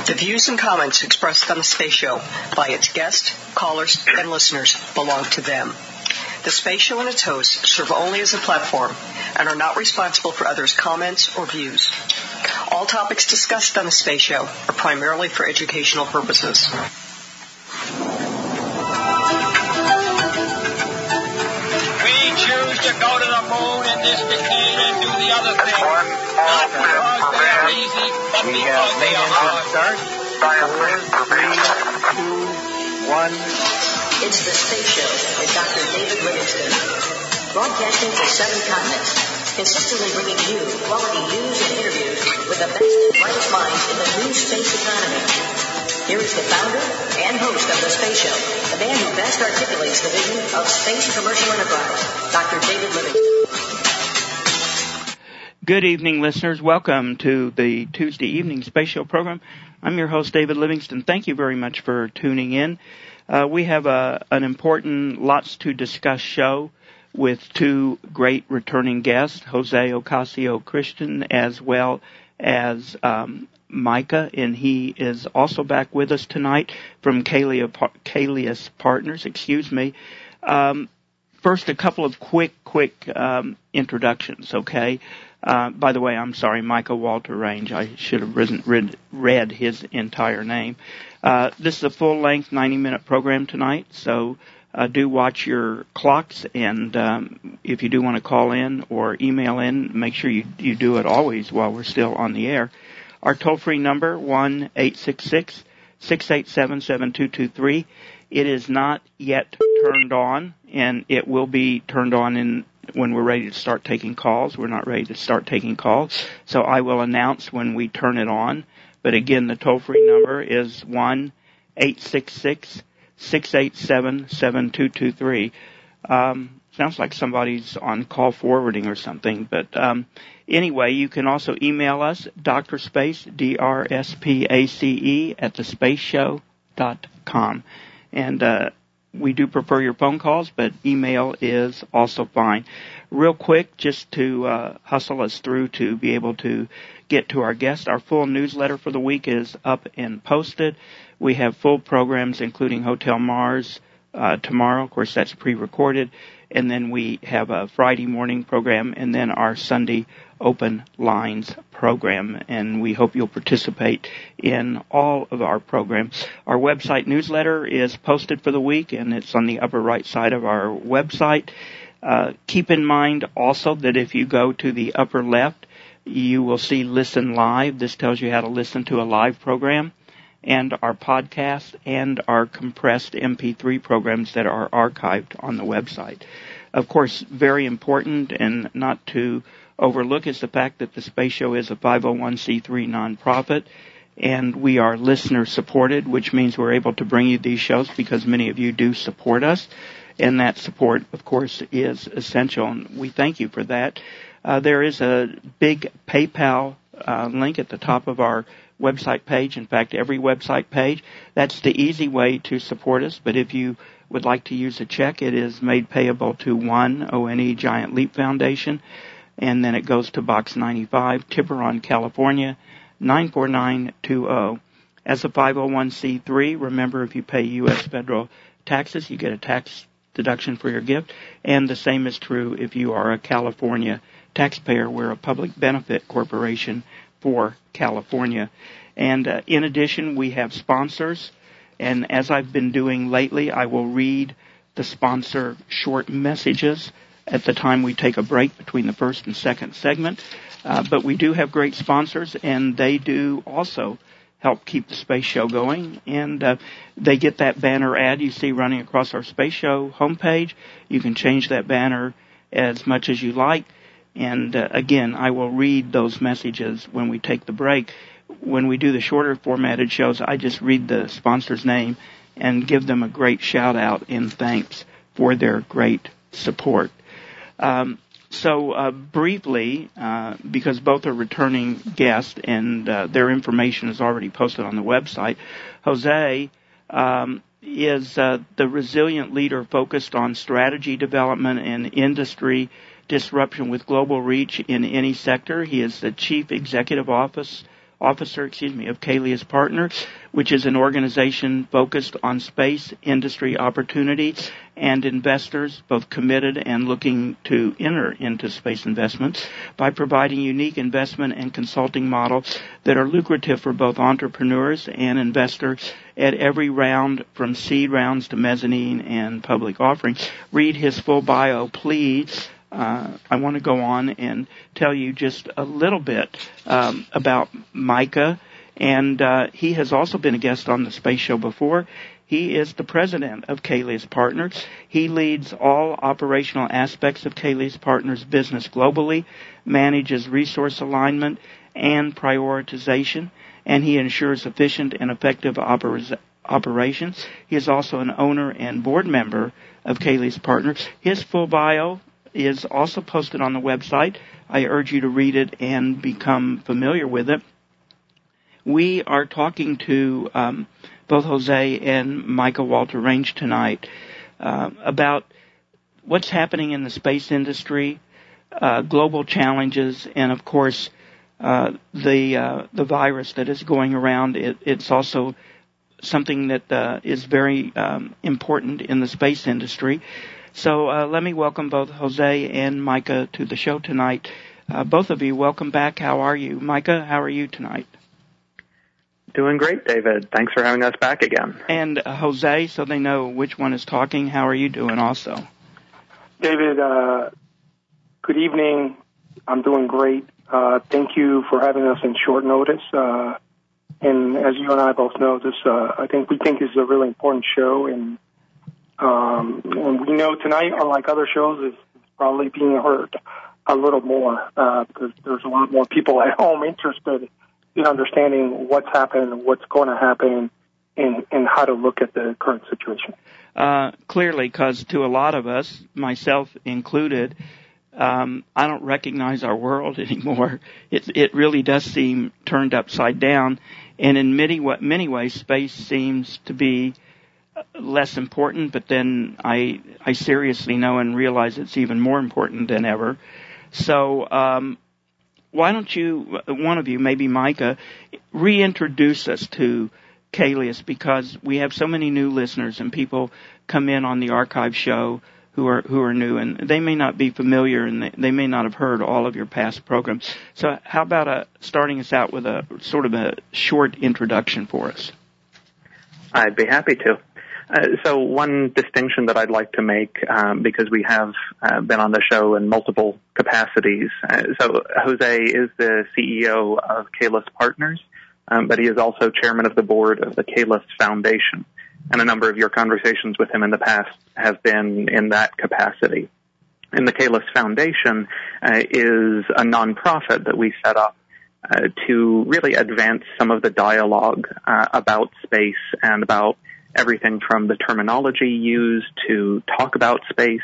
The views and comments expressed on the Space Show by its guests, callers, and listeners belong to them. The Space Show and its hosts serve only as a platform and are not responsible for others' comments or views. All topics discussed on the Space Show are primarily for educational purposes. We choose to go to the moon in this decade and do the other thing, not because they are easy, but because they are hard. Start. 4, 3, 2, 1. It's the Space Show with Dr. David Livingston, broadcasting to 7 continents, consistently bringing you quality news and interviews with the best and brightest minds in the new space economy. Here is the founder and host of the Space Show, the man who best articulates the vision of space commercial enterprise, Dr. David Livingston. Good evening, listeners. Welcome to the Tuesday evening Space Show program. I'm your host, David Livingston. Thank you very much for tuning in. We have an important, lots to discuss show with 2 great returning guests, Jose Ocasio-Christian as well as Micah, and he is also back with us tonight from Kalias Partners. First, a couple of quick introductions, okay? By the way, I'm sorry, Micah Walter Range. I should have read his entire name. This is a full-length 90-minute program tonight, so do watch your clocks, and if you do want to call in or email in, make sure you do it always while we're still on the air. Our toll-free number, 1-866-687-7223. It is not yet turned on, and it will be turned on when we're ready to start taking calls. We're not ready to start taking calls, so I will announce when we turn it on. But again, the toll-free number is 1-866-687-7223. Sounds like somebody's on call forwarding or something. But anyway, you can also email us, DrSpace, DRSPACE, at thespaceshow.com. And we do prefer your phone calls, but email is also fine. Real quick, just to hustle us through to be able to get to our guest, our full newsletter for the week is up and posted. We have full programs, including Hotel Mars tomorrow. Of course, that's pre-recorded. And then we have a Friday morning program, and then our Sunday Open Lines program. And we hope you'll participate in all of our programs. Our website newsletter is posted for the week, and it's on the upper right side of our website. Keep in mind also that if you go to the upper left, you will see Listen Live. This tells you how to listen to a live program, and our podcast and our compressed MP3 programs that are archived on the website. Of course, very important and not to overlook is the fact that the Space Show is a 501c3 nonprofit, and we are listener supported, which means we're able to bring you these shows because many of you do support us, and that support, of course, is essential, and we thank you for that. There is a big PayPal link at the top of our website page. In fact, every website page. That's the easy way to support us. But if you would like to use a check, it is made payable to ONE Giant Leap Foundation. And then it goes to Box 95, Tiburon, California, 94920. As a 501c3, remember if you pay U.S. federal taxes, you get a tax deduction for your gift. And the same is true if you are a California taxpayer. We're a public benefit corporation for California. And in addition, we have sponsors. And as I've been doing lately, I will read the sponsor short messages at the time we take a break between the first and second segment. But we do have great sponsors, and they do also help keep the Space Show going. And they get that banner ad you see running across our Space Show homepage. You can change that banner as much as you like. And again, I will read those messages when we take the break. When we do the shorter formatted shows, I just read the sponsor's name and give them a great shout out and thanks for their great support. So briefly, because both are returning guests and their information is already posted on the website, Jose is the resilient leader focused on strategy development and industry disruption with global reach in any sector. He is the Chief Executive Officer of Caelius Partners, which is an organization focused on space industry opportunities and investors, both committed and looking to enter into space investments, by providing unique investment and consulting models that are lucrative for both entrepreneurs and investors at every round, from seed rounds to mezzanine and public offerings. Read his full bio, please. I want to go on and tell you just a little bit about Micah, and he has also been a guest on the Space Show before. He is the president of Caelius Partners. He leads all operational aspects of Caelius Partners business globally, manages resource alignment and prioritization, and he ensures efficient and effective operations. He is also an owner and board member of Caelius Partners. His full bio is also posted on the website. I urge you to read it and become familiar with it. We are talking to both Jose and Micah Walter Range tonight about what's happening in the space industry, global challenges, and of course the virus that is going around. It's also something that is very important in the space industry. So let me welcome both Jose and Micah to the show tonight. Both of you, welcome back. How are you? Micah, how are you tonight? Doing great, David. Thanks for having us back again. And Jose, so they know which one is talking, how are you doing also? David, good evening. I'm doing great. Thank you for having us in short notice. And as you and I both know, this we think is a really important show, and we know tonight, unlike other shows, is probably being heard a little more because there's a lot more people at home interested in understanding what's happened, what's going to happen, and how to look at the current situation. Clearly, because to a lot of us, myself included, I don't recognize our world anymore. It really does seem turned upside down, and in many ways, space seems to be less important, but then I seriously know and realize it's even more important than ever. So why don't you, one of you, maybe Micah, reintroduce us to Caelius, because we have so many new listeners and people come in on the archive show who are new, and they may not be familiar and they may not have heard all of your past programs. So how about starting us out with a sort of a short introduction for us? I'd be happy to. So one distinction that I'd like to make, because we have been on the show in multiple capacities. So Jose is the CEO of Caelius Partners, but he is also chairman of the board of the Caelius Foundation. And a number of your conversations with him in the past have been in that capacity. And the Caelius Foundation is a nonprofit that we set up to really advance some of the dialogue about space and about everything from the terminology used to talk about space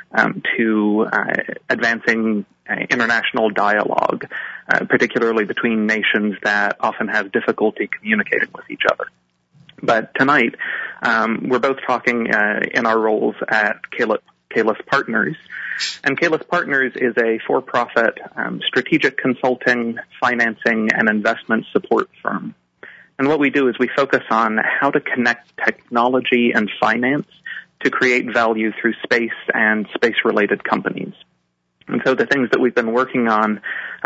to advancing international dialogue, particularly between nations that often have difficulty communicating with each other. But tonight, we're both talking in our roles at Caelius Partners. And Caelius Partners is a for-profit strategic consulting, financing, and investment support firm. And what we do is we focus on how to connect technology and finance to create value through space and space-related companies. And so the things that we've been working on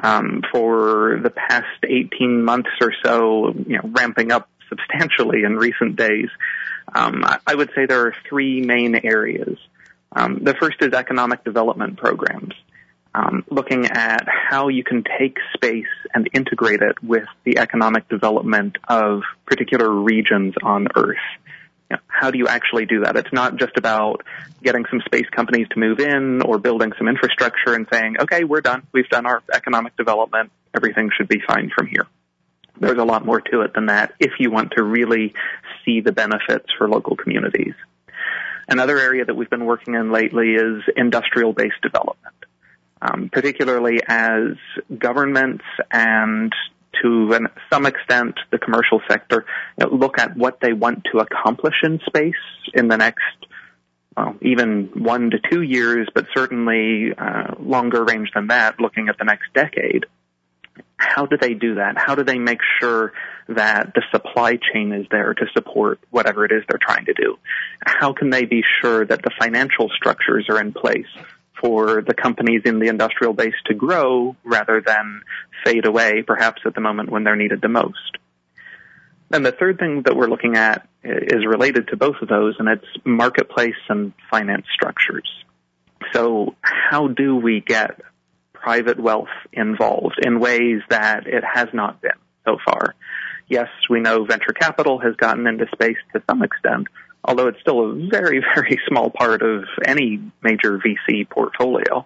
for the past 18 months or so, ramping up substantially in recent days, I would say there are three main areas. The first is economic development programs, looking at how you can take space and integrate it with the economic development of particular regions on Earth. How do you actually do that? It's not just about getting some space companies to move in or building some infrastructure and saying, okay, we're done. We've done our economic development. Everything should be fine from here. There's a lot more to it than that if you want to really see the benefits for local communities. Another area that we've been working in lately is industrial-based development, particularly as governments and to some extent the commercial sector look at what they want to accomplish in space in the next, even 1 to 2 years, but certainly longer range than that, looking at the next decade. How do they do that? How do they make sure that the supply chain is there to support whatever it is they're trying to do? How can they be sure that the financial structures are in place for the companies in the industrial base to grow rather than fade away, perhaps at the moment when they're needed the most? And the third thing that we're looking at is related to both of those, and it's marketplace and finance structures. So how do we get private wealth involved in ways that it has not been so far? Yes, we know venture capital has gotten into space to some extent, although it's still a very, very small part of any major VC portfolio.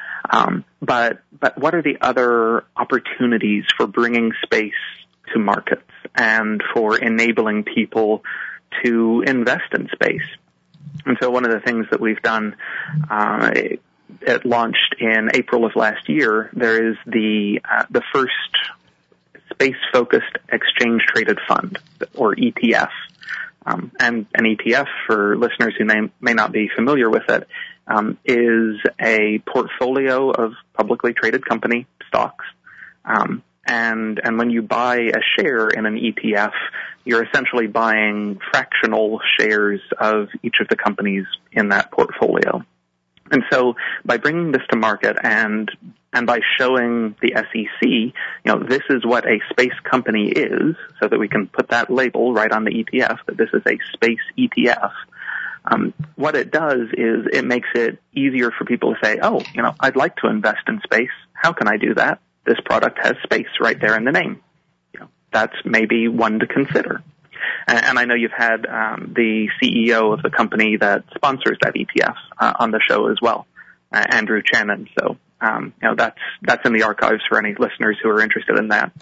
But what are the other opportunities for bringing space to markets and for enabling people to invest in space? And so one of the things that we've done, it launched in April of last year, there is the first space-focused exchange-traded fund, or ETF. And an ETF, for listeners who may not be familiar with it, is a portfolio of publicly traded company stocks. And when you buy a share in an ETF, you're essentially buying fractional shares of each of the companies in that portfolio. And so by bringing this to market and by showing the SEC, this is what a space company is, so that we can put that label right on the ETF, that this is a space ETF, what it does is it makes it easier for people to say, I'd like to invest in space. How can I do that? This product has space right there in the name. That's maybe one to consider. And I know you've had the CEO of the company that sponsors that ETF on the show as well, Andrew Chen. So that's in the archives for any listeners who are interested in that.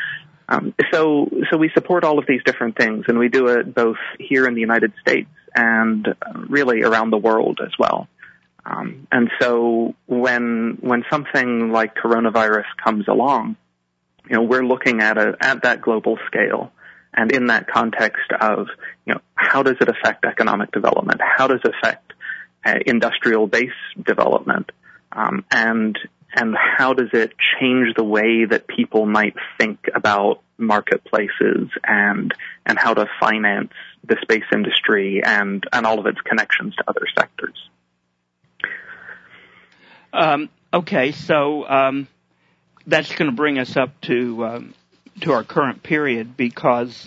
So we support all of these different things, and we do it both here in the United States and really around the world as well. And so when something like coronavirus comes along, we're looking at that global scale, and in that context of, how does it affect economic development? How does it affect industrial base development? And how does it change the way that people might think about marketplaces and how to finance the space industry and all of its connections to other sectors? Okay, so that's going to bring us up to our current period, because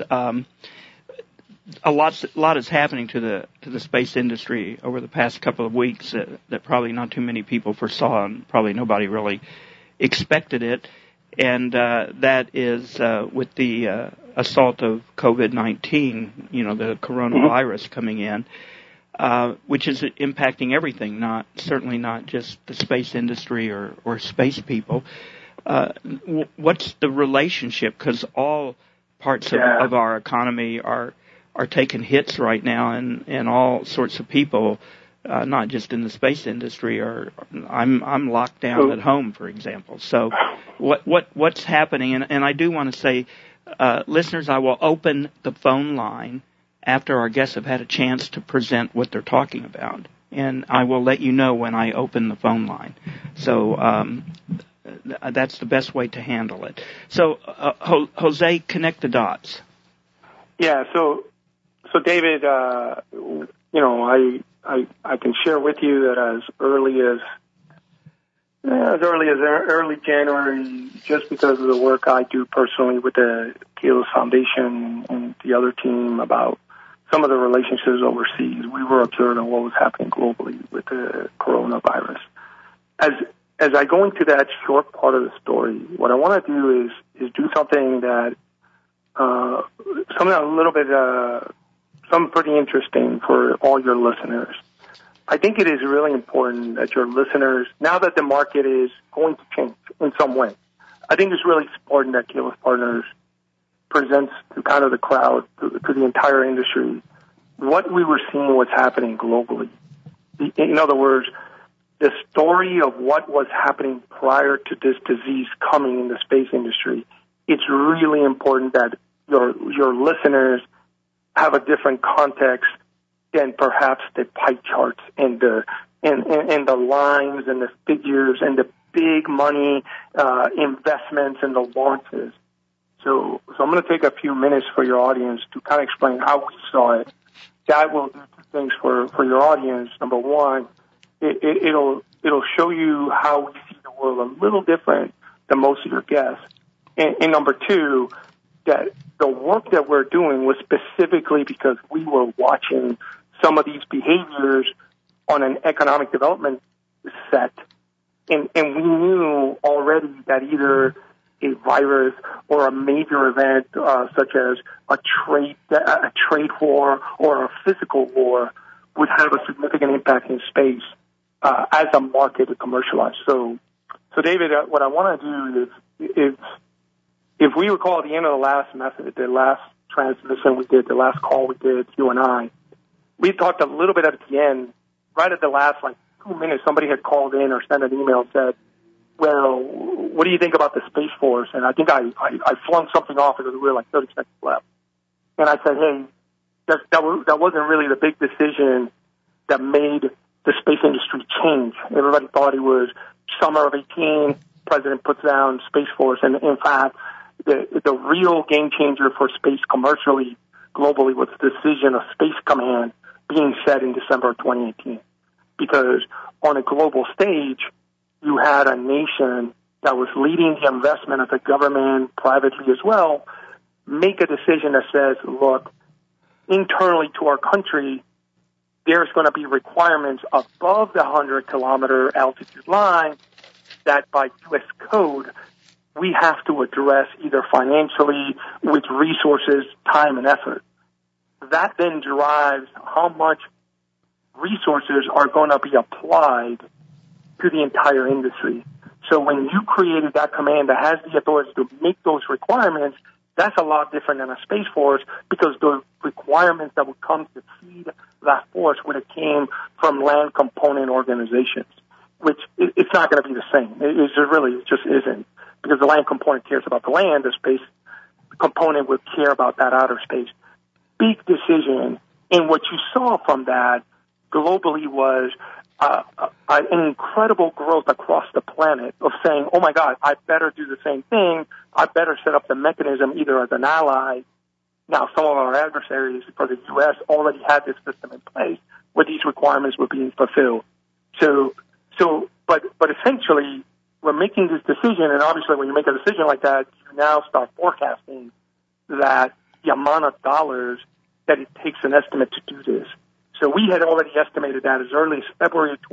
a lot is happening to the space industry over the past couple of weeks that probably not too many people foresaw, and probably nobody really expected it. And that is with the assault of COVID-19, the coronavirus coming in, which is impacting everything, certainly not just the space industry or space people. What's the relationship? Because all parts of our economy are taking hits right now, and all sorts of people, not just in the space industry, I'm locked down at home, for example. So what's happening? And I do want to say, listeners, I will open the phone line after our guests have had a chance to present what they're talking about, and I will let you know when I open the phone line. So that's the best way to handle it. So, Jose, connect the dots. Yeah. So David, I can share with you that as early as early January, just because of the work I do personally with the Keyless Foundation and the other team about some of the relationships overseas, we were observing what was happening globally with the coronavirus. As I go into that short part of the story, what I want to do is do something that something pretty interesting for all your listeners. I think it is really important that your listeners, now that the market is going to change in some way, I think it's really important that Keyless Partners presents to kind of the crowd, to the entire industry, what we were seeing, what's happening globally. In other words, the story of what was happening prior to this disease coming in the space industry. It's really important that your listeners have a different context than perhaps the pie charts and the lines and the figures and the big money investments in the launches. So I'm going to take a few minutes for your audience to kind of explain how we saw it. That will do two things for your audience. Number one, it'll show you how we see the world a little different than most of your guests. And number two, that the work that we're doing was specifically because we were watching some of these behaviors on an economic development set. And we knew already that either a virus or a major event such as a trade war or a physical war would have a significant impact in space as a market to commercialize. So David, what I want to do is if we recall at the end of the last message, the last transmission we did, the last call we did, you and I, we talked a little bit at the end, right at the last 2 minutes, somebody had called in or sent an email and said, well, what do you think about the Space Force? And I think I flung something off because we were 30 seconds left. And I said, hey, that wasn't really the big decision that made the space industry change. Everybody thought it was summer of 18, President puts down Space Force. And in fact, the real game changer for space commercially, globally, was the decision of Space Command being set in December of 2018. Because on a global stage, you had a nation that was leading the investment of the government, privately as well, make a decision that says, look, internally to our country, there's going to be requirements above the 100-kilometer altitude line that by U.S. code, we have to address either financially, with resources, time, and effort. That then drives how much resources are going to be applied to the entire industry. So when you created that command that has the authority to make those requirements, that's a lot different than a Space Force, because the requirements that would come to feed that force would have came from land component organizations, which it's not going to be the same. It just isn't, because the land component cares about the land, the space component would care about that outer space. Big decision. And what you saw from that globally was an incredible growth across the planet of saying, oh my God, I better do the same thing. I better set up the mechanism either as an ally. Now, some of our adversaries for the U.S. already had this system in place where these requirements were being fulfilled. But essentially, we're making this decision, and obviously when you make a decision like that, you now start forecasting that the amount of dollars that it takes an estimate to do this. So we had already estimated that as early as February of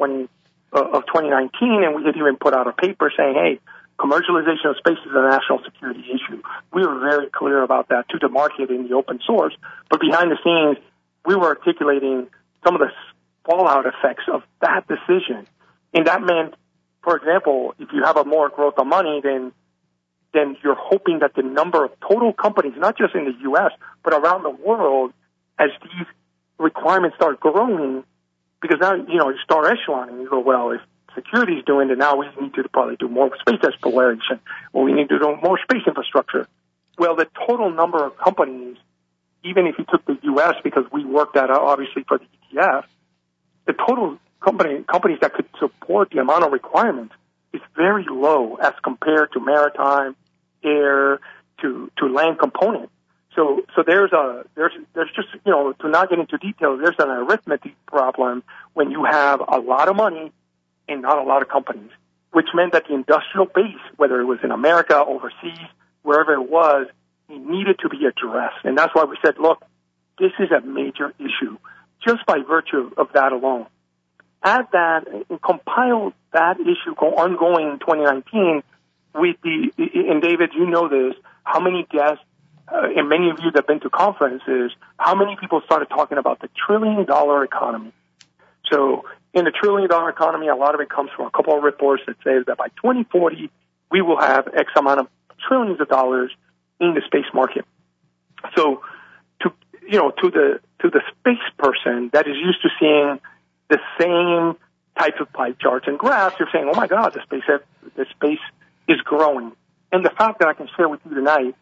2019, and we had even put out a paper saying, hey, commercialization of space is a national security issue. We were very clear about that to the market in the open source, but behind the scenes, we were articulating some of the fallout effects of that decision. And that meant, for example, if you have a more growth of money, then you're hoping that the number of total companies, not just in the U.S., but around the world, as these requirements start growing, because now, you start echeloning. You go, well, if security is doing it, now we need to probably do more space exploration, or we need to do more space infrastructure. Well, the total number of companies, even if you took the U.S., because we worked that out, obviously, for the ETF, the total companies that could support the amount of requirements is very low as compared to maritime, air, to land component. So there's just, to not get into details, there's an arithmetic problem when you have a lot of money and not a lot of companies, which meant that the industrial base, whether it was in America, overseas, wherever it was, it needed to be addressed. And that's why we said, look, this is a major issue, just by virtue of that alone. Add that and compile that issue ongoing in 2019 with and David, you know this, how many guests, and many of you that have been to conferences, how many people started talking about the $1 trillion economy? So in the $1 trillion economy, a lot of it comes from a couple of reports that say that by 2040, we will have X amount of trillions of dollars in the space market. So to the space person that is used to seeing the same type of pie charts and graphs, you're saying, oh my God, the space is growing. And the fact that I can share with you tonight,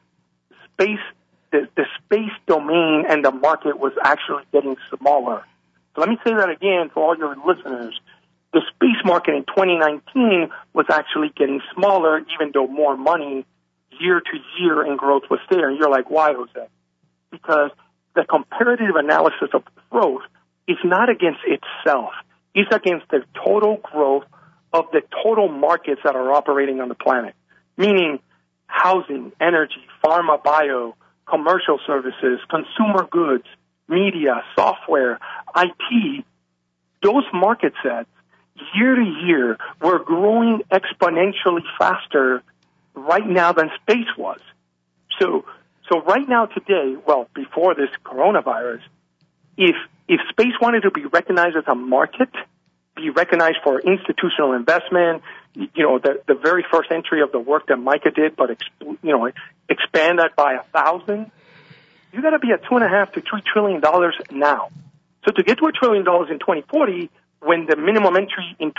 the space domain and the market was actually getting smaller. So let me say that again for all your listeners. the space market in 2019 was actually getting smaller, even though more money year to year in growth was there. And you're like, why, Jose? Because the comparative analysis of growth is not against itself. It's against the total growth of the total markets that are operating on the planet, meaning housing, energy, pharma, bio, commercial services, consumer goods, media, software, IT. Those market sets, year to year, were growing exponentially faster right now than space was. So right now today, well, before this coronavirus, if space wanted to be recognized as a market, be recognized for institutional investment, the very first entry of the work that Micah did, but expand that by 1,000, you got to be at $2.5 to $3 trillion now. So to get to $1 trillion in 2040, when the minimum entry in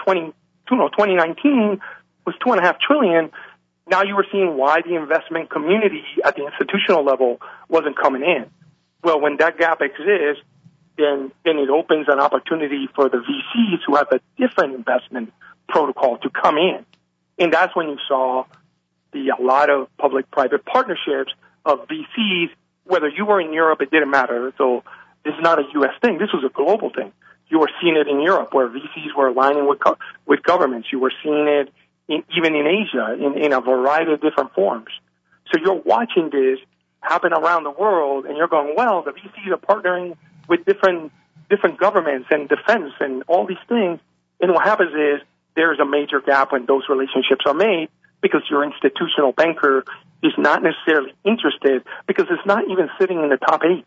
2019 was $2.5 trillion, now you were seeing why the investment community at the institutional level wasn't coming in. Well, when that gap exists, then it opens an opportunity for the VCs who have a different investment protocol to come in. And that's when you saw a lot of public-private partnerships of VCs. Whether you were in Europe, it didn't matter. So this is not a U.S. thing. This was a global thing. You were seeing it in Europe where VCs were aligning with governments. You were seeing it even in Asia in a variety of different forms. So you're watching this happen around the world, and you're going, well, the VCs are partnering with different governments and defense and all these things. And what happens is there's a major gap when those relationships are made because your institutional banker is not necessarily interested because it's not even sitting in the top 8.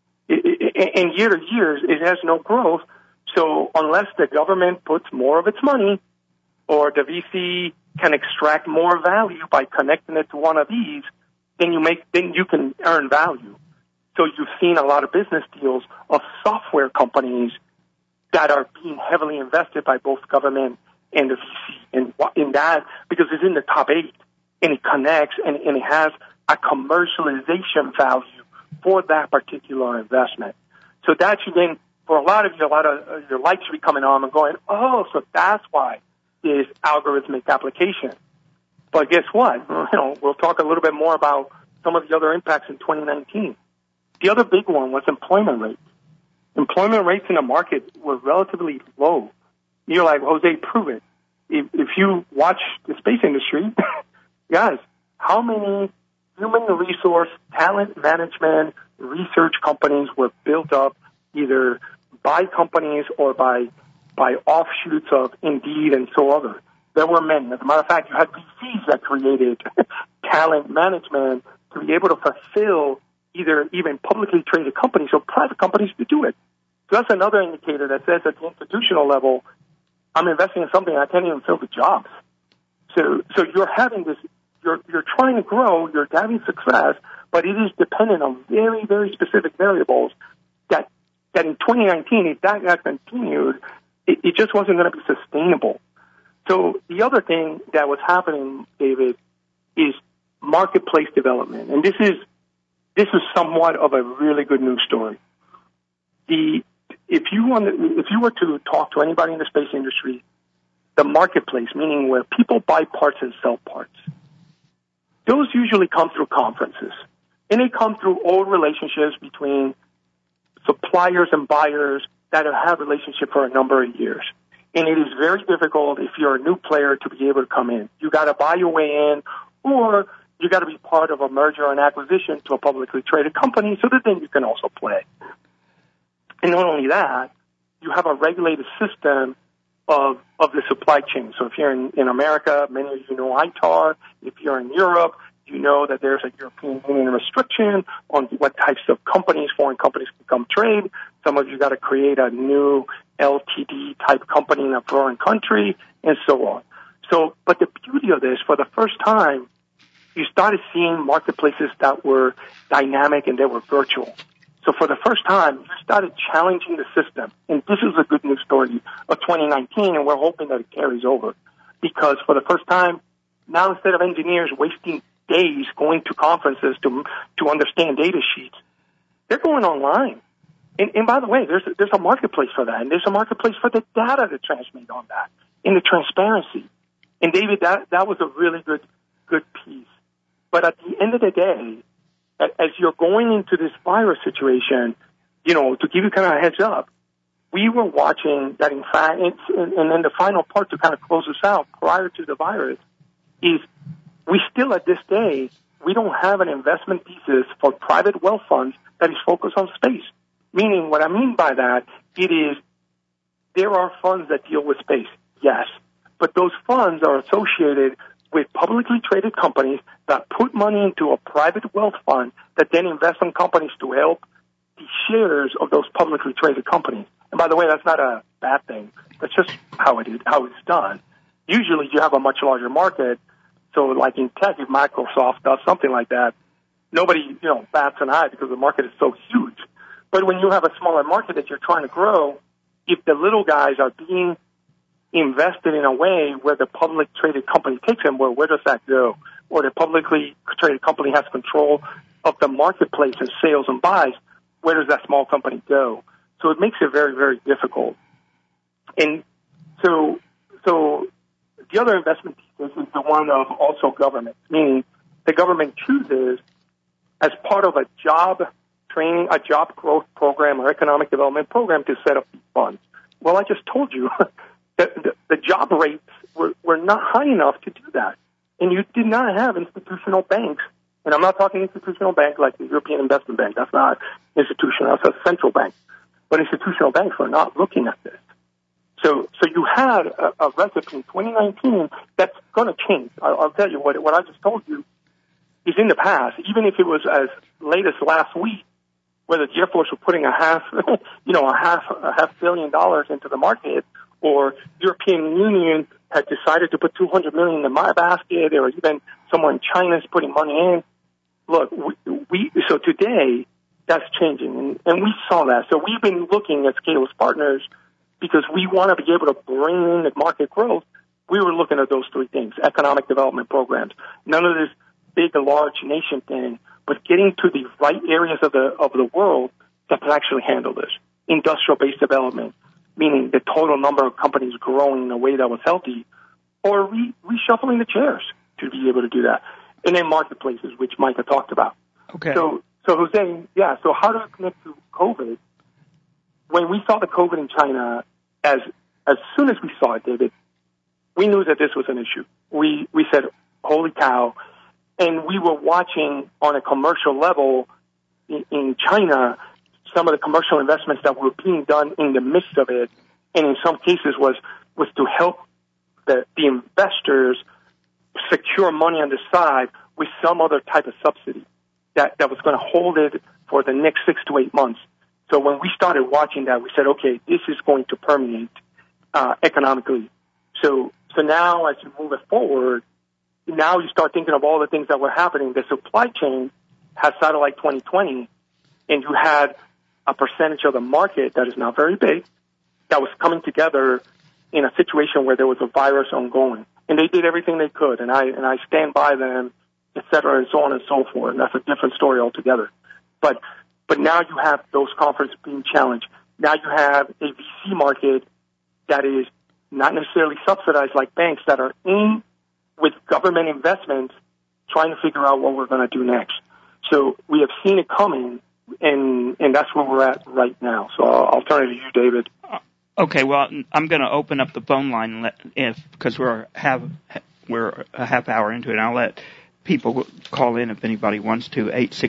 And year to year, it has no growth. So unless the government puts more of its money or the VC can extract more value by connecting it to one of these, then you can earn value. So you've seen a lot of business deals of software companies that are being heavily invested by both government and the VC. And in that, because it's in the top 8, and it connects, and it has a commercialization value for that particular investment. So that should then, for a lot of your lights should be coming on and going, oh, so that's why is algorithmic application. But guess what? We'll talk a little bit more about some of the other impacts in 2019. The other big one was employment rates. Employment rates in the market were relatively low. You're like, Jose, prove it. If you watch the space industry, guys, how many human resource, talent management, research companies were built up either by companies or by offshoots of Indeed and so other? There were many. As a matter of fact, you had VCs that created talent management to be able to fulfill either even publicly traded companies or private companies to do it. So that's another indicator that says at the institutional level, I'm investing in something I can't even fill the jobs. So you're having this, you're trying to grow, you're having success, but it is dependent on very, very specific variables that in 2019, if that continued, it just wasn't going to be sustainable. So the other thing that was happening, David, is marketplace development. And this is somewhat of a really good news story. If you were to talk to anybody in the space industry, the marketplace, meaning where people buy parts and sell parts, those usually come through conferences. And they come through old relationships between suppliers and buyers that have had a relationship for a number of years. And it is very difficult if you're a new player to be able to come in. You got to buy your way in, or you got to be part of a merger and acquisition to a publicly traded company so that then you can also play. And not only that, you have a regulated system of the supply chain. So if you're in America, many of you know ITAR. If you're in Europe, you know that there's a European Union restriction on what types of companies, foreign companies can come trade. Some of you got to create a new LTD type company in a foreign country and so on. So, but the beauty of this, for the first time, you started seeing marketplaces that were dynamic and they were virtual. So for the first time, you started challenging the system. And this is a good news story of 2019, and we're hoping that it carries over. Because for the first time, now instead of engineers wasting days going to conferences to understand data sheets, they're going online. And by the way, there's a marketplace for that, and there's a marketplace for the data to transmit on that, and the transparency. And David, that was a really good piece. But at the end of the day, as you're going into this virus situation, to give you kind of a heads up, we were watching that, in fact, and then the final part to kind of close us out prior to the virus is we still at this day, we don't have an investment thesis for private wealth funds that is focused on space. Meaning, what I mean by that, it is there are funds that deal with space, yes, but those funds are associated with publicly traded companies that put money into a private wealth fund that then invests in companies to help the shares of those publicly traded companies. And by the way, that's not a bad thing. That's just how it's done. Usually you have a much larger market. So like in tech, if Microsoft does something like that, nobody, bats an eye because the market is so huge. But when you have a smaller market that you're trying to grow, if the little guys are being invested in a way where the public traded company takes them, well, where does that go? Or the publicly traded company has control of the marketplace and sales and buys, where does that small company go? So it makes it very, very difficult. And so the other investment thesis is the one of also government, meaning the government chooses as part of a job training, a job growth program or economic development program to set up these funds. Well, I just told you that the job rates were not high enough to do that. And you did not have institutional banks. And I'm not talking institutional bank like the European Investment Bank. That's not institutional. That's a central bank. But institutional banks were not looking at this. So you had a recipe in 2019 that's going to change. I'll tell you what I just told you is in the past. Even if it was as late as last week, whether the Air Force were putting a half $500 million into the market, or European Union had decided to put $200 million in my basket, or even someone in China is putting money in. Look, so today that's changing, and we saw that. So we've been looking at Scalus Partners because we want to be able to bring in the market growth. We were looking at those three things: economic development programs, none of this big, large nation thing, but getting to the right areas of the world that can actually handle this. Industrial-based development, meaning the total number of companies growing in a way that was healthy, or reshuffling the chairs to be able to do that. And then marketplaces, which Micah talked about. Okay. So Jose, so how do we connect to COVID? When we saw the COVID in China, as soon as we saw it, David, we knew that this was an issue. We said, holy cow. And we were watching on a commercial level in China some of the commercial investments that were being done in the midst of it, and in some cases was to help the investors secure money on the side with some other type of subsidy that was going to hold it for the next 6 to 8 months. So when we started watching that, we said, okay, this is going to permeate economically. So now as you move it forward, now you start thinking of all the things that were happening. The supply chain has Satellite 2020, and you had a percentage of the market that is not very big that was coming together in a situation where there was a virus ongoing. And they did everything they could, and I stand by them, et cetera, and so on and so forth. And that's a different story altogether. But now you have those conferences being challenged. Now you have a VC market that is not necessarily subsidized like banks that are in with government investments trying to figure out what we're going to do next. So we have seen it coming, and that's where we're at right now. So I'll turn it to you, David. Okay, well, I'm going to open up the phone line because we're a half hour into it, and I'll let people call in if anybody wants to,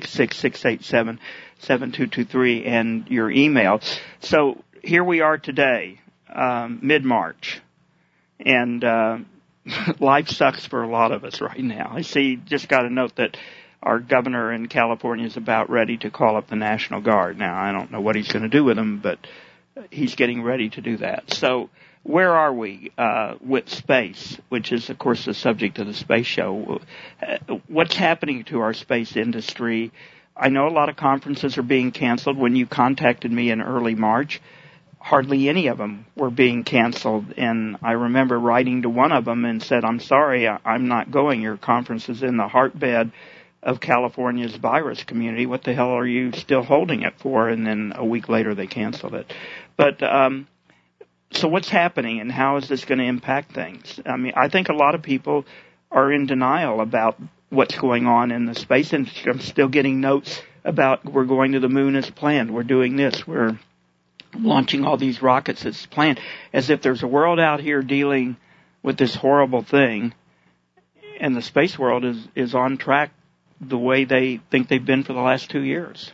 866-687-7223, and your email. So here we are today, mid-March, and life sucks for a lot of us right now. I see, just got a note that our governor in California is about ready to call up the National Guard. Now, I don't know what he's going to do with them, but he's getting ready to do that. So where are we with space, which is, of course, the subject of the space show? What's happening to our space industry? I know a lot of conferences are being canceled. When you contacted me in early March, hardly any of them were being canceled. And I remember writing to one of them and said, I'm sorry, I'm not going. Your conference is in the heartbed of California's virus community. What the hell are you still holding it for? And then a week later they canceled it. But so what's happening, and how is this going to impact things? I mean, I think a lot of people are in denial about what's going on in the space industry. I'm still getting notes about we're going to the moon as planned. We're doing this. We're launching all these rockets as planned, as if there's a world out here dealing with this horrible thing, and the space world is on track the way they think they've been for the last 2 years.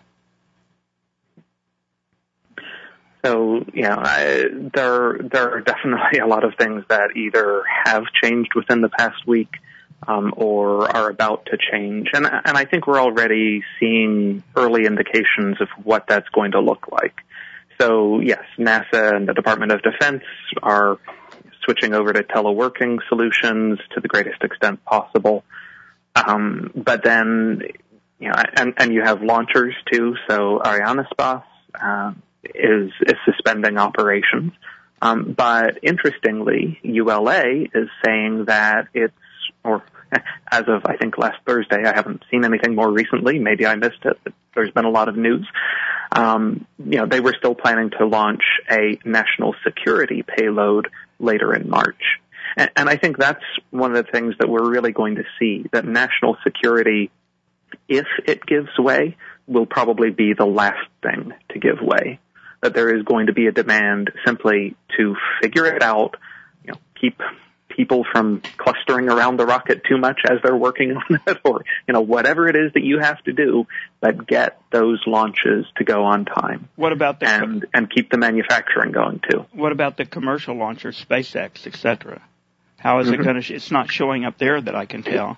So, there are definitely a lot of things that either have changed within the past week or are about to change. And I think we're already seeing early indications of what that's going to look like. So, yes, NASA and the Department of Defense are switching over to teleworking solutions to the greatest extent possible. But then, and you have launchers too. So Arianespace is suspending operations. But interestingly, ULA is saying that as of, I think, last Thursday, I haven't seen anything more recently. Maybe I missed it, but there's been a lot of news. They were still planning to launch a national security payload later in March. And I think that's one of the things that we're really going to see, that national security, if it gives way, will probably be the last thing to give way. That there is going to be a demand simply to figure it out, keep people from clustering around the rocket too much as they're working on it, or, whatever it is that you have to do, but get those launches to go on time. What about and keep the manufacturing going too. What about the commercial launchers, SpaceX, etc.? How is it going to? It's not showing up there that I can tell.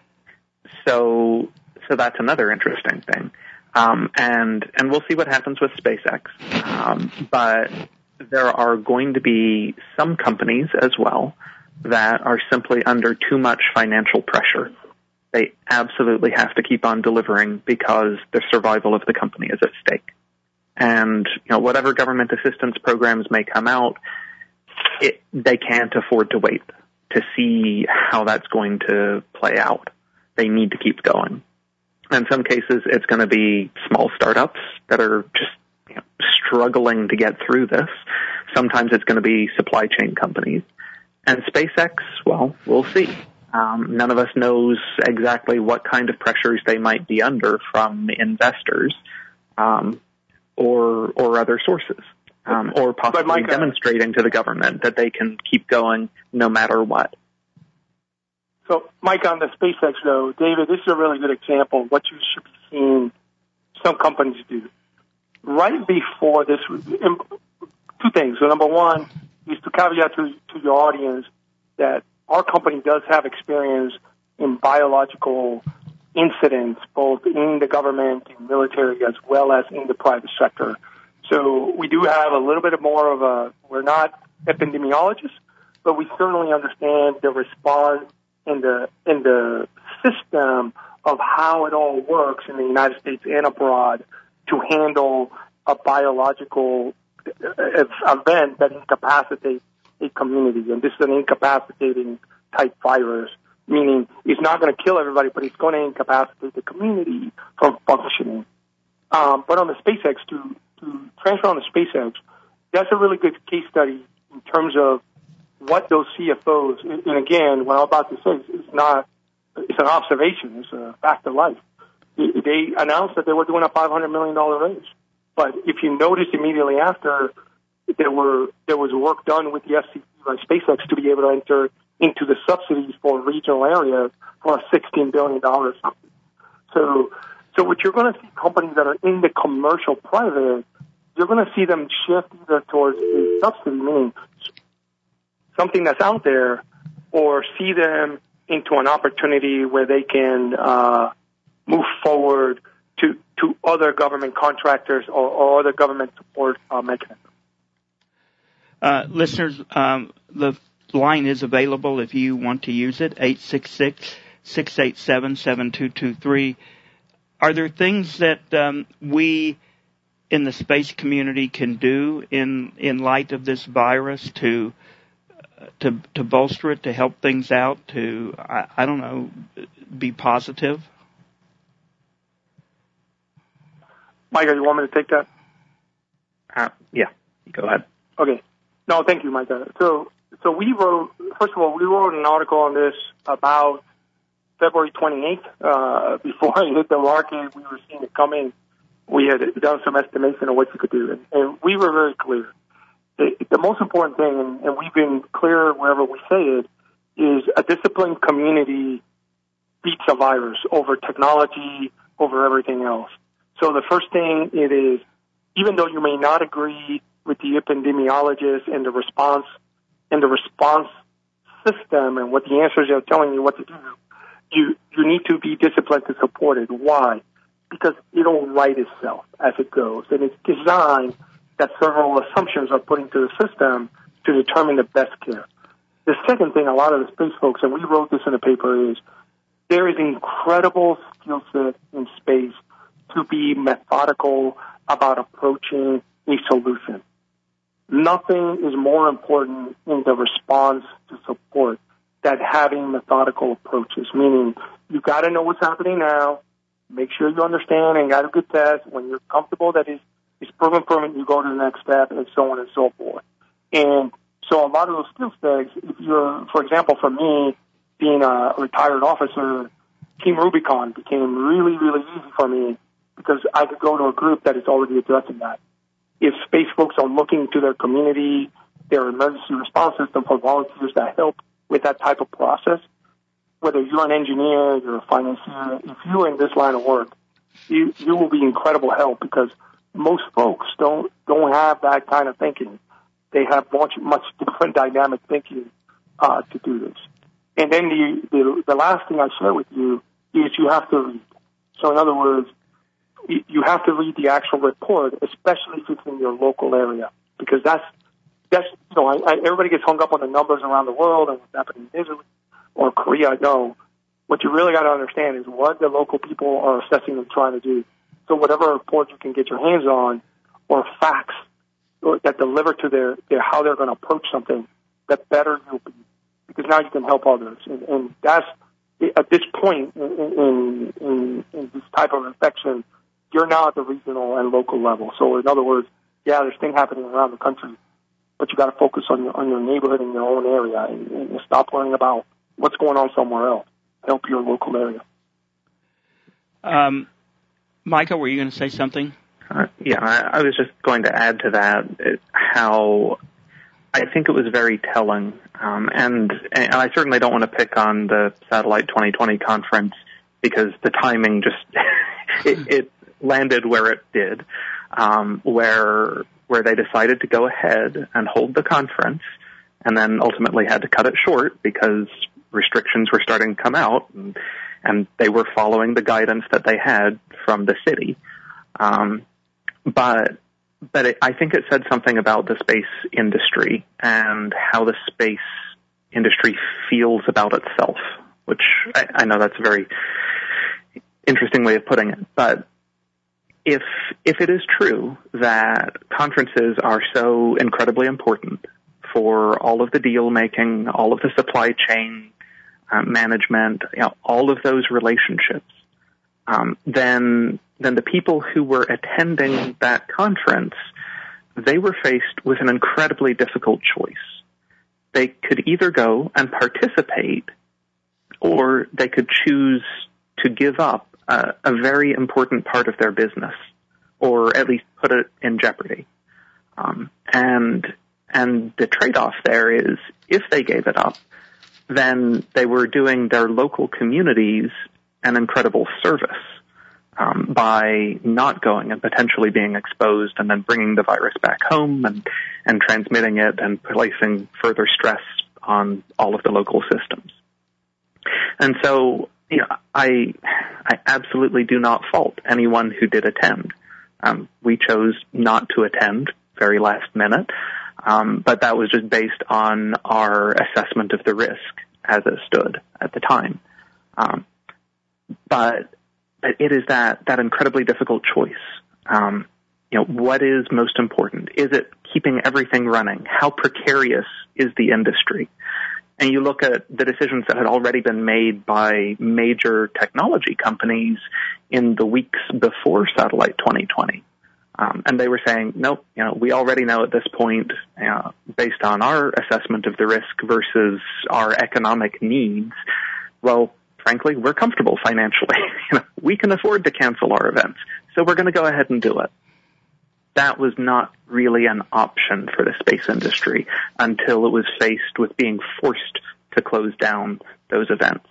So that's another interesting thing, and we'll see what happens with SpaceX. But there are going to be some companies as well that are simply under too much financial pressure. They absolutely have to keep on delivering because the survival of the company is at stake. And, whatever government assistance programs may come out, they can't afford to wait to see how that's going to play out. They need to keep going. In some cases, it's going to be small startups that are just struggling to get through this. Sometimes it's going to be supply chain companies. And SpaceX, well, we'll see. None of us knows exactly what kind of pressures they might be under from investors or other sources, or possibly demonstrating to the government that they can keep going no matter what. So, Mike, on the SpaceX, though, David, this is a really good example of what you should be seeing some companies do. Right before this, two things. So, number one is to caveat to your audience that our company does have experience in biological incidents, both in the government and military as well as in the private sector. So we do have a little bit more of we're not epidemiologists, but we certainly understand the response in the system of how it all works in the United States and abroad to handle a biological event that incapacitates a community. And this is an incapacitating type virus, meaning it's not going to kill everybody, but it's going to incapacitate the community from functioning. But on the SpaceX, to transfer on the SpaceX, that's a really good case study in terms of what those CFOs, and again, what I'm about to say is it's an observation, it's a fact of life. They announced that they were doing a $500 million raise. But if you notice immediately after, there was work done with the FCC by SpaceX to be able to enter into the subsidies for regional areas for a $16 billion something. So what you're going to see companies that are in the commercial private, you're going to see them shift either towards a subsidy, meaning something that's out there, or see them into an opportunity where they can move forward to other government contractors or other government support mechanisms. Listeners, the line is available if you want to use it, 866-687-7223. Are there things that we in the space community can do in light of this virus to bolster it, to help things out, to, I don't know, be positive? Micah, you want me to take that? Yeah, go ahead. Okay. No, thank you, Micah. So we wrote an article on this about February 28th. Before I hit the market, we were seeing it coming. We had done some estimation of what you could do, and we were very clear. The most important thing, and we've been clear wherever we say it, is a disciplined community beats a virus over technology, over everything else. So the first thing it is, even though you may not agree with the epidemiologist and the response system and what the answers are telling you what to do, you need to be disciplined to support it. Why? Because it'll right itself as it goes, and it's designed that several assumptions are put into the system to determine the best care. The second thing, a lot of the space folks, and we wrote this in the paper, is there is incredible skill set in space to be methodical about approaching a solution. Nothing is more important in the response to support than having methodical approaches, meaning you got to know what's happening now, make sure you understand and got a good test. When you're comfortable that it's proven permanent, you go to the next step, and so on and so forth. And so a lot of those skill sets, if you're, for example, for me, being a retired officer, Team Rubicon became really, really easy for me because I could go to a group that is already addressing that. If space folks are looking to their community, their emergency response system for volunteers that help with that type of process, whether you're an engineer, you're a financier, if you're in this line of work, you will be incredible help because most folks don't have that kind of thinking. They have much different dynamic thinking to do this. And then the last thing I share with you is you have to read. So in other words, you have to read the actual report, especially if it's in your local area, because that's everybody gets hung up on the numbers around the world and what's happening in Israel or Korea. No, what you really got to understand is what the local people are assessing and trying to do. So whatever report you can get your hands on or facts that deliver to their how they're going to approach something, the better you'll be, because now you can help others. And that's at this point in this type of infection, you're now at the regional and local level. So in other words, yeah, there's things happening around the country, but you got to focus on your neighborhood and your own area and stop worrying about what's going on somewhere else. Help your local area. Micah, were you going to say something? Yeah, I was just going to add to that how I think it was very telling, and I certainly don't want to pick on the Satellite 2020 conference because the timing just it landed where it did, where they decided to go ahead and hold the conference, and then ultimately had to cut it short because restrictions were starting to come out, and they were following the guidance that they had from the city. But I think it said something about the space industry and how the space industry feels about itself, which I know that's a very interesting way of putting it. But if it is true that conferences are so incredibly important for all of the deal making, all of the supply chain management, all of those relationships, then the people who were attending that conference, they were faced with an incredibly difficult choice. They could either go and participate, or they could choose to give up a very important part of their business, or at least put it in jeopardy. And the trade-off there is, if they gave it up, then they were doing their local communities an incredible service by not going and potentially being exposed and then bringing the virus back home and transmitting it and placing further stress on all of the local systems. And so, I absolutely do not fault anyone who did attend. We chose not to attend very last minute, but that was just based on our assessment of the risk as it stood at the time. But it is that incredibly difficult choice. What is most important? Is it keeping everything running? How precarious is the industry? and you look at the decisions that had already been made by major technology companies in the weeks before Satellite 2020. And they were saying, nope, we already know at this point, based on our assessment of the risk versus our economic needs, well, frankly, we're comfortable financially. We can afford to cancel our events, so we're going to go ahead and do it. That was not really an option for the space industry until it was faced with being forced to close down those events.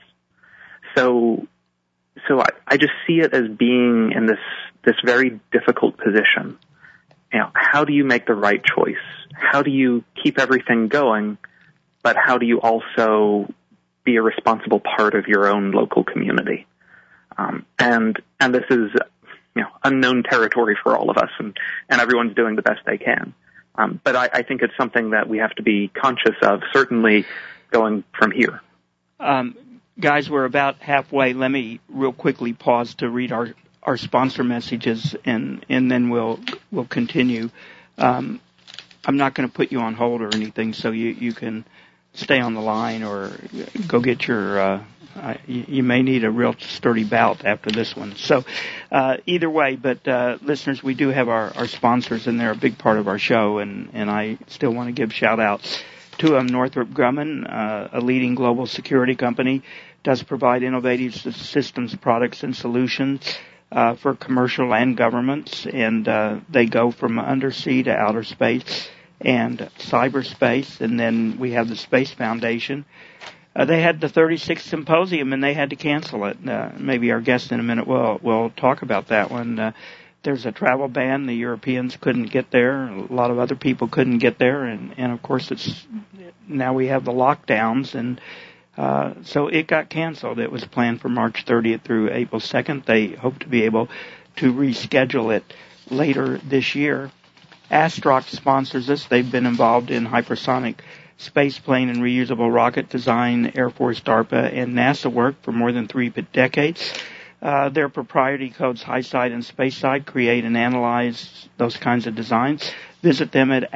So I just see it as being in this very difficult position. How do you make the right choice? How do you keep everything going, but how do you also be a responsible part of your own local community? And this is unknown territory for all of us, and everyone's doing the best they can. But I think it's something that we have to be conscious of, certainly going from here. Guys, we're about halfway. Let me real quickly pause to read our sponsor messages, and then we'll continue. I'm not going to put you on hold or anything, so you can stay on the line or go get your you may need a real sturdy bout after this one. So either way, but listeners, we do have our sponsors, and they're a big part of our show, and I still want to give shout-outs to them. Northrop Grumman, a leading global security company, does provide innovative systems, products, and solutions for commercial and governments, and they go from undersea to outer space and cyberspace. And then we have the Space Foundation. They had the 36th symposium, and they had to cancel it. Maybe our guest in a minute will talk about that one. There's a travel ban. The Europeans couldn't get there. A lot of other people couldn't get there, and of course now we have the lockdowns, and so it got canceled. It was planned for March 30th through April 2nd. They hope to be able to reschedule it later this year. Astrock sponsors this. They've been involved in hypersonic spaceplane and reusable rocket design, Air Force, DARPA, and NASA work for more than 3 decades. Their proprietary codes HiSide and SpaceSide create and analyze those kinds of designs. Visit them at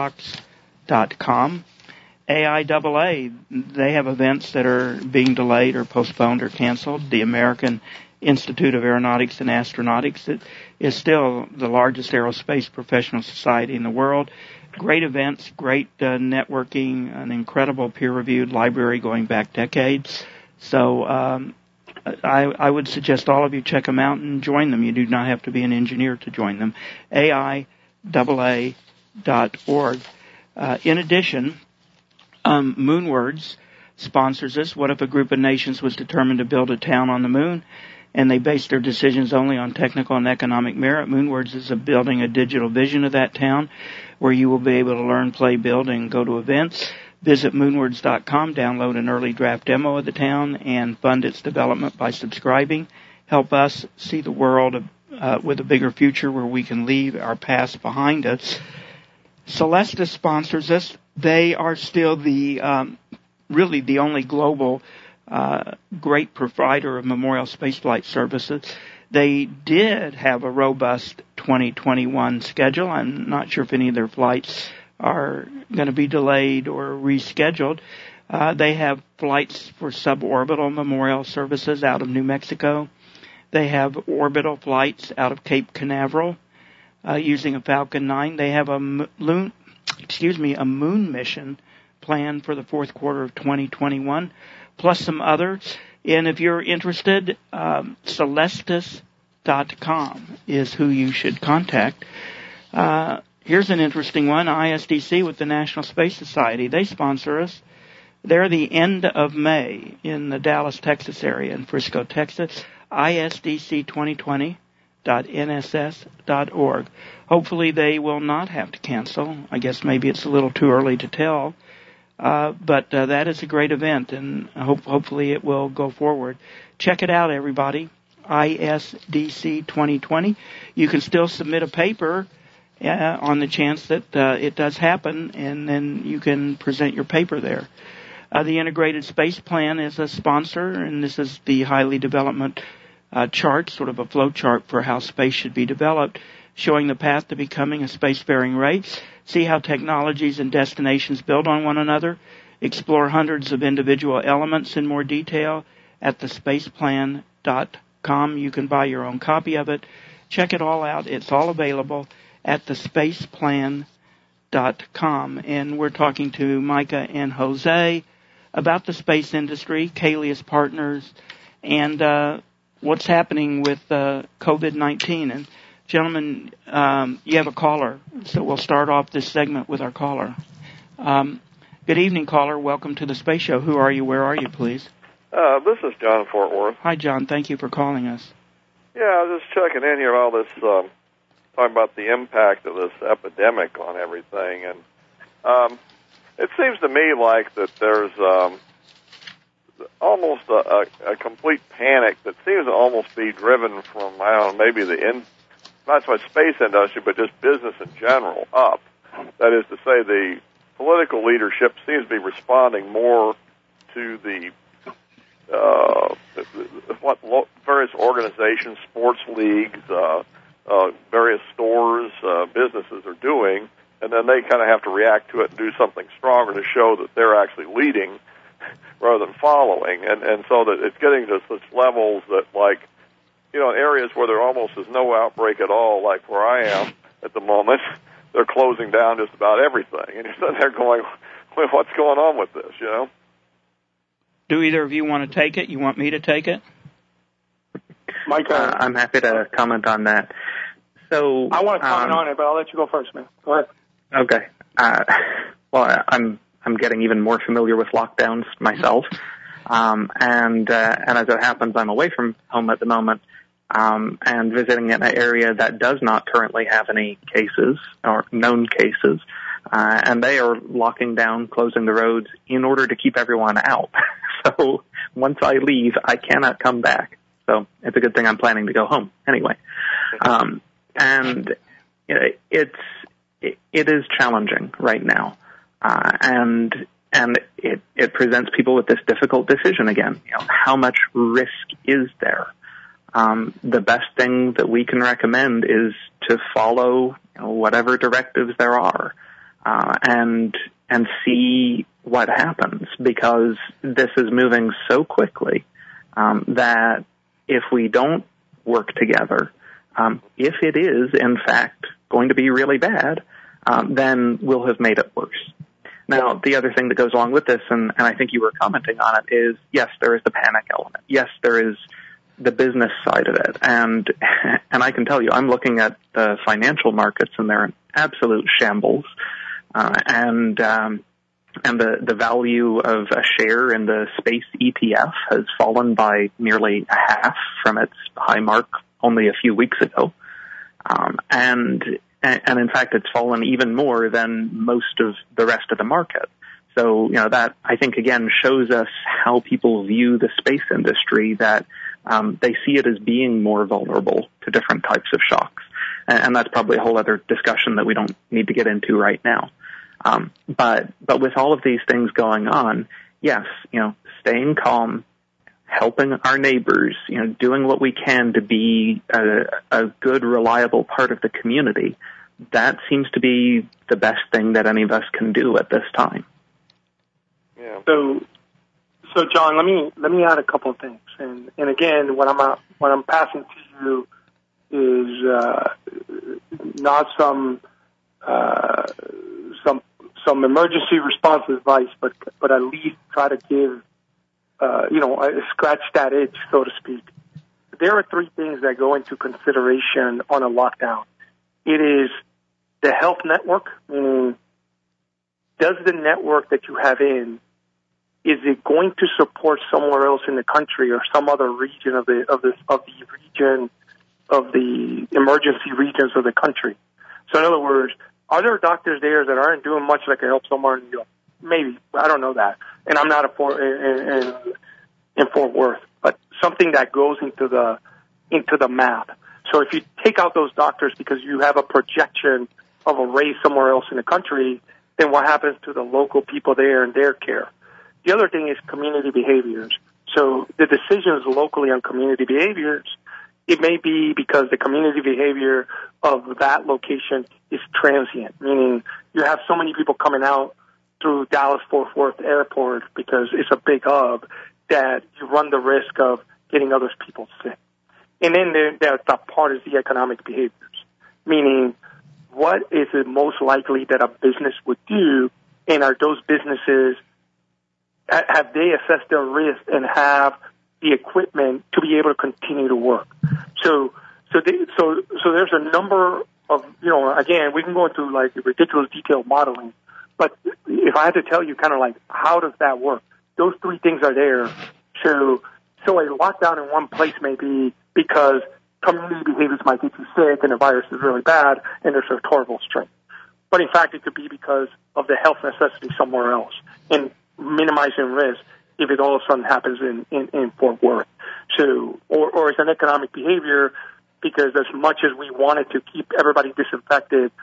astrox.com. AIAA, they have events that are being delayed or postponed or canceled. The American Institute of Aeronautics and Astronautics is still the largest aerospace professional society in the world. Great events, great networking, an incredible peer-reviewed library going back decades. So I would suggest all of you check them out and join them. You do not have to be an engineer to join them. AIAA.org. In addition, Moonwords sponsors us. What if a group of nations was determined to build a town on the moon, and they based their decisions only on technical and economic merit? Moonwords is building a digital vision of that town where you will be able to learn, play, build, and go to events. Visit moonwords.com, download an early draft demo of the town, and fund its development by subscribing. Help us see the world with a bigger future where we can leave our past behind us. Celestis sponsors us. They are still really the only global great provider of memorial spaceflight services. They did have a robust 2021 schedule. I'm not sure if any of their flights are going to be delayed or rescheduled. They have flights for suborbital memorial services out of New Mexico. They have orbital flights out of Cape Canaveral using a Falcon 9. They have a moon mission planned for the fourth quarter of 2021, plus some others. And if you're interested, Celestis.com is who you should contact. Here's an interesting one. ISDC with the National Space Society. They sponsor us. They're the end of May in the Dallas, Texas area, in Frisco, Texas. ISDC2020.nss.org. Hopefully they will not have to cancel. I guess maybe it's a little too early to tell. But that is a great event, and hopefully it will go forward. Check it out, everybody. ISDC 2020. You can still submit a paper on the chance that it does happen, and then you can present your paper there. The Integrated Space Plan is a sponsor, and this is the highly development chart, sort of a flow chart for how space should be developed, showing the path to becoming a spacefaring race. See how technologies and destinations build on one another. Explore hundreds of individual elements in more detail at thespaceplan.com. You can buy your own copy of it. Check it all out. It's all available at thespaceplan.com. And we're talking to Micah and Jose about the space industry, Kaelius Partners, and what's happening with COVID-19. And gentlemen, you have a caller, so we'll start off this segment with our caller. Good evening, caller. Welcome to the Space Show. Who are you? Where are you, please? This is John Fort Worth. Hi, John. Thank you for calling us. Yeah, I was just checking in here, all this, talking about the impact of this epidemic on everything. And it seems to me like that there's almost a complete panic that seems to almost be driven from, I don't know, maybe not so much space industry, but just business in general up. That is to say, the political leadership seems to be responding more to what various organizations, sports leagues, various stores, businesses are doing, and then they kind of have to react to it and do something stronger to show that they're actually leading rather than following. And so that it's getting to such levels that, like, in areas where there almost is no outbreak at all, like where I am at the moment, they're closing down just about everything. And you're sitting there going, well, what's going on with this, Do either of you want to take it? You want me to take it? Micah, I'm happy to comment on that. So I want to comment on it, but I'll let you go first, man. Go ahead. Okay. Well, I'm getting even more familiar with lockdowns myself, and as it happens, I'm away from home at the moment, and visiting in an area that does not currently have any cases or known cases, and they are locking down, closing the roads in order to keep everyone out. So once I leave, I cannot come back. So it's a good thing I'm planning to go home anyway. And it is challenging right now, and it presents people with this difficult decision again. How much risk is there? The best thing that we can recommend is to follow whatever directives there are, and see what happens, because this is moving so quickly that if we don't work together, if it is in fact going to be really bad, then we'll have made it worse. Now, the other thing that goes along with this, and I think you were commenting on it, is yes, there is the panic element. Yes, there is the business side of it, and I can tell you, I'm looking at the financial markets, and they're in absolute shambles, and the value of a share in the space ETF has fallen by nearly a half from its high mark only a few weeks ago, and in fact, it's fallen even more than most of the rest of the market. So, that, I think, again, shows us how people view the space industry, that they see it as being more vulnerable to different types of shocks. And that's probably a whole other discussion that we don't need to get into right now. But with all of these things going on, yes, staying calm, helping our neighbors, doing what we can to be a good, reliable part of the community, that seems to be the best thing that any of us can do at this time. Yeah. So John, let me add a couple of things, and again, what I'm passing to you is not some emergency response advice, but at least try to give scratch that itch, so to speak. There are three things that go into consideration on a lockdown. It is the health network, meaning does the network that you have in, is it going to support somewhere else in the country or some other region of the emergency regions of the country? So in other words, are there doctors there that aren't doing much that can help somewhere in New York? Maybe. I don't know that. And I'm not in Fort Worth, but something that goes into the map. So if you take out those doctors because you have a projection of a raise somewhere else in the country, then what happens to the local people there and their care? The other thing is community behaviors. So the decisions locally on community behaviors, it may be because the community behavior of that location is transient, meaning you have so many people coming out through Dallas-Fort Worth Airport, because it's a big hub, that you run the risk of getting other people sick. And then the part is the economic behaviors, meaning what is it most likely that a business would do, and are those businesses, have they assessed their risk and have the equipment to be able to continue to work? So there's a number of, again, we can go into like ridiculous detailed modeling, but if I had to tell you kind of like how does that work, those three things are there. So a lockdown in one place may be because community behaviors might get you sick and the virus is really bad and there's a horrible strain. But in fact, it could be because of the health necessity somewhere else and minimizing risk if it all of a sudden happens in Fort Worth. So, or it's an economic behavior because as much as we wanted to keep everybody disinfected,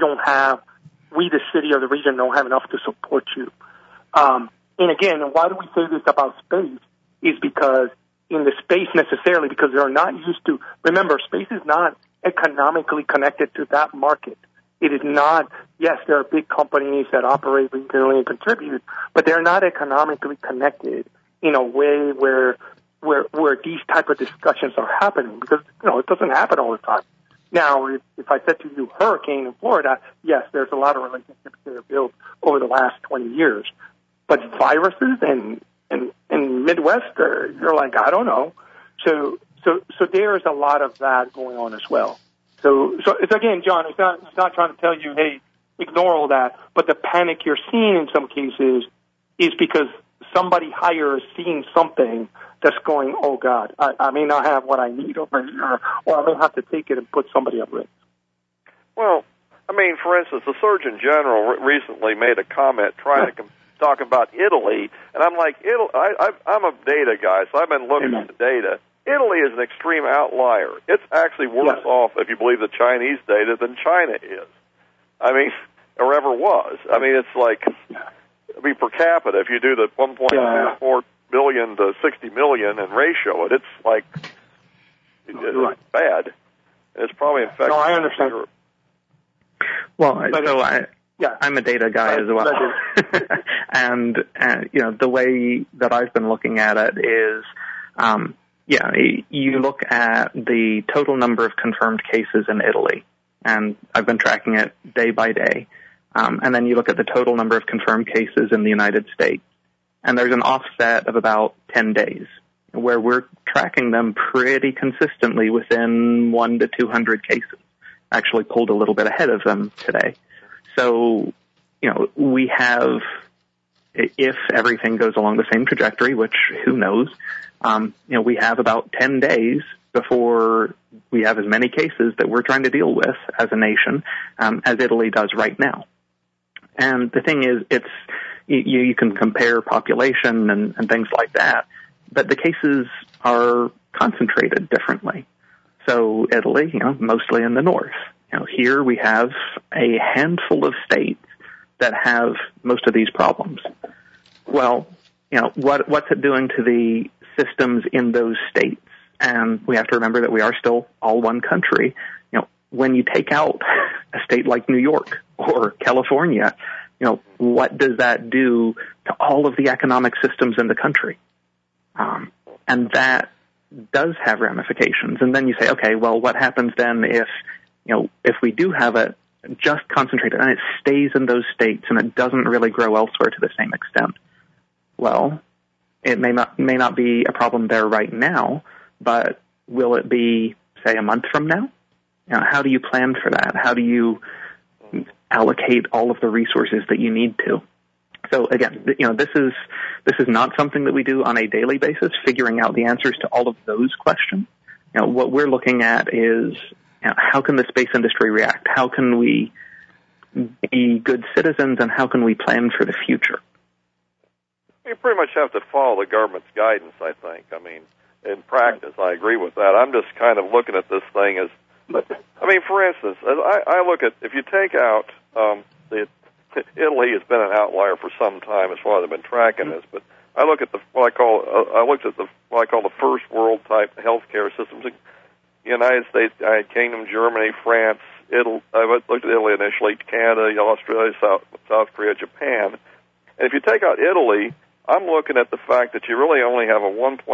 we the city or the region don't have enough to support you. And again, why do we say this about space is because in the space necessarily, because they're not used to, remember, space is not economically connected to that market. It is not, yes, there are big companies that operate regionally and contribute, but they're not economically connected in a way where these type of discussions are happening because, it doesn't happen all the time. Now, if I said to you hurricane in Florida, yes, there's a lot of relationships that are built over the last 20 years. But viruses and Midwest, you're like, I don't know. So there is a lot of that going on as well. So it's again, John, it's not trying to tell you, hey, ignore all that. But the panic you're seeing in some cases is because somebody higher is seeing something that's going, oh God, I may not have what I need over here, or I may have to take it and put somebody at risk. Well, I mean, for instance, the Surgeon General recently made a comment trying to talk about Italy, and I'm like, I'm a data guy, so I've been looking at the data. Italy is an extreme outlier. It's actually worse off, if you believe the Chinese data, than China is. I mean, or ever was. I mean, it's like, per capita, if you do the 1.4 billion to 60 million and ratio it, it's like, it's bad. It's probably affecting. No, I understand. Europe. Well, I'm a data guy as well. and the way that I've been looking at it is, you look at the total number of confirmed cases in Italy, and I've been tracking it day by day. And then you look at the total number of confirmed cases in the United States, and there's an offset of about 10 days where we're tracking them pretty consistently within 1 to 200 cases. Actually pulled a little bit ahead of them today. So, we have, if everything goes along the same trajectory, which who knows, we have about 10 days before we have as many cases that we're trying to deal with as a nation as Italy does right now. And the thing is, you can compare population and things like that, but the cases are concentrated differently. So Italy, mostly in the north. Here we have a handful of states that have most of these problems. Well, what's it doing to the systems in those states? And we have to remember that we are still all one country. When you take out a state like New York or California, what does that do to all of the economic systems in the country? And that does have ramifications. And then you say, okay, well, what happens then if we do have it just concentrated and it stays in those states and it doesn't really grow elsewhere to the same extent? Well, it may not be a problem there right now, but will it be, say, a month from now? How do you plan for that? How do you allocate all of the resources that you need to? So again, this is not something that we do on a daily basis, figuring out the answers to all of those questions. What we're looking at is, how can the space industry react? How can we be good citizens, and how can we plan for the future? You pretty much have to follow the government's guidance, I think. I mean, in practice, I agree with that. I'm just kind of looking at this thing as, for instance, I look at, if you take out Italy has been an outlier for some time as far as I've been tracking this, but I look at what I call the first world type healthcare systems. United States, United Kingdom, Germany, France, Italy. I looked at Italy initially, Canada, Australia, South Korea, Japan. And if you take out Italy, I'm looking at the fact that you really only have a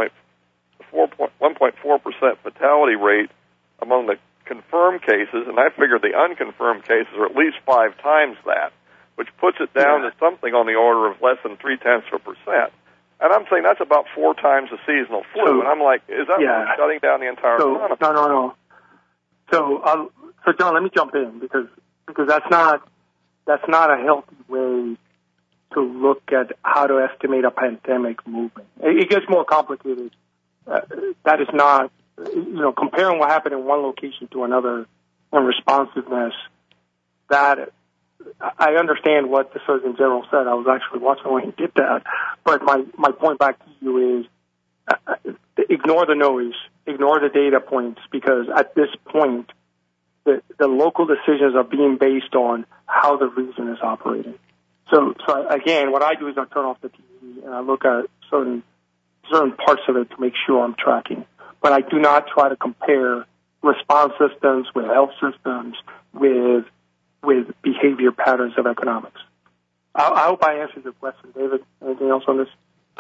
1.4% fatality rate among the confirmed cases, and I figure the unconfirmed cases are at least 5 times that, which puts it down to something on the order of less than 0.3%. And I'm saying that's about 4 times the seasonal flu. And I'm like, is that really shutting down the entire economy? No. So John, let me jump in because that's not a healthy way to look at how to estimate a pandemic movement. It gets more complicated. That is not, comparing what happened in one location to another and responsiveness. That I understand what the Surgeon General said. I was actually watching when he did that. But my point back to you is ignore the noise, ignore the data points, because at this point, the local decisions are being based on how the region is operating. So again, what I do is I turn off the TV and I look at certain parts of it to make sure I'm tracking. But I do not try to compare response systems with health systems with behavior patterns of economics. I hope I answered your question, David. Anything else on this?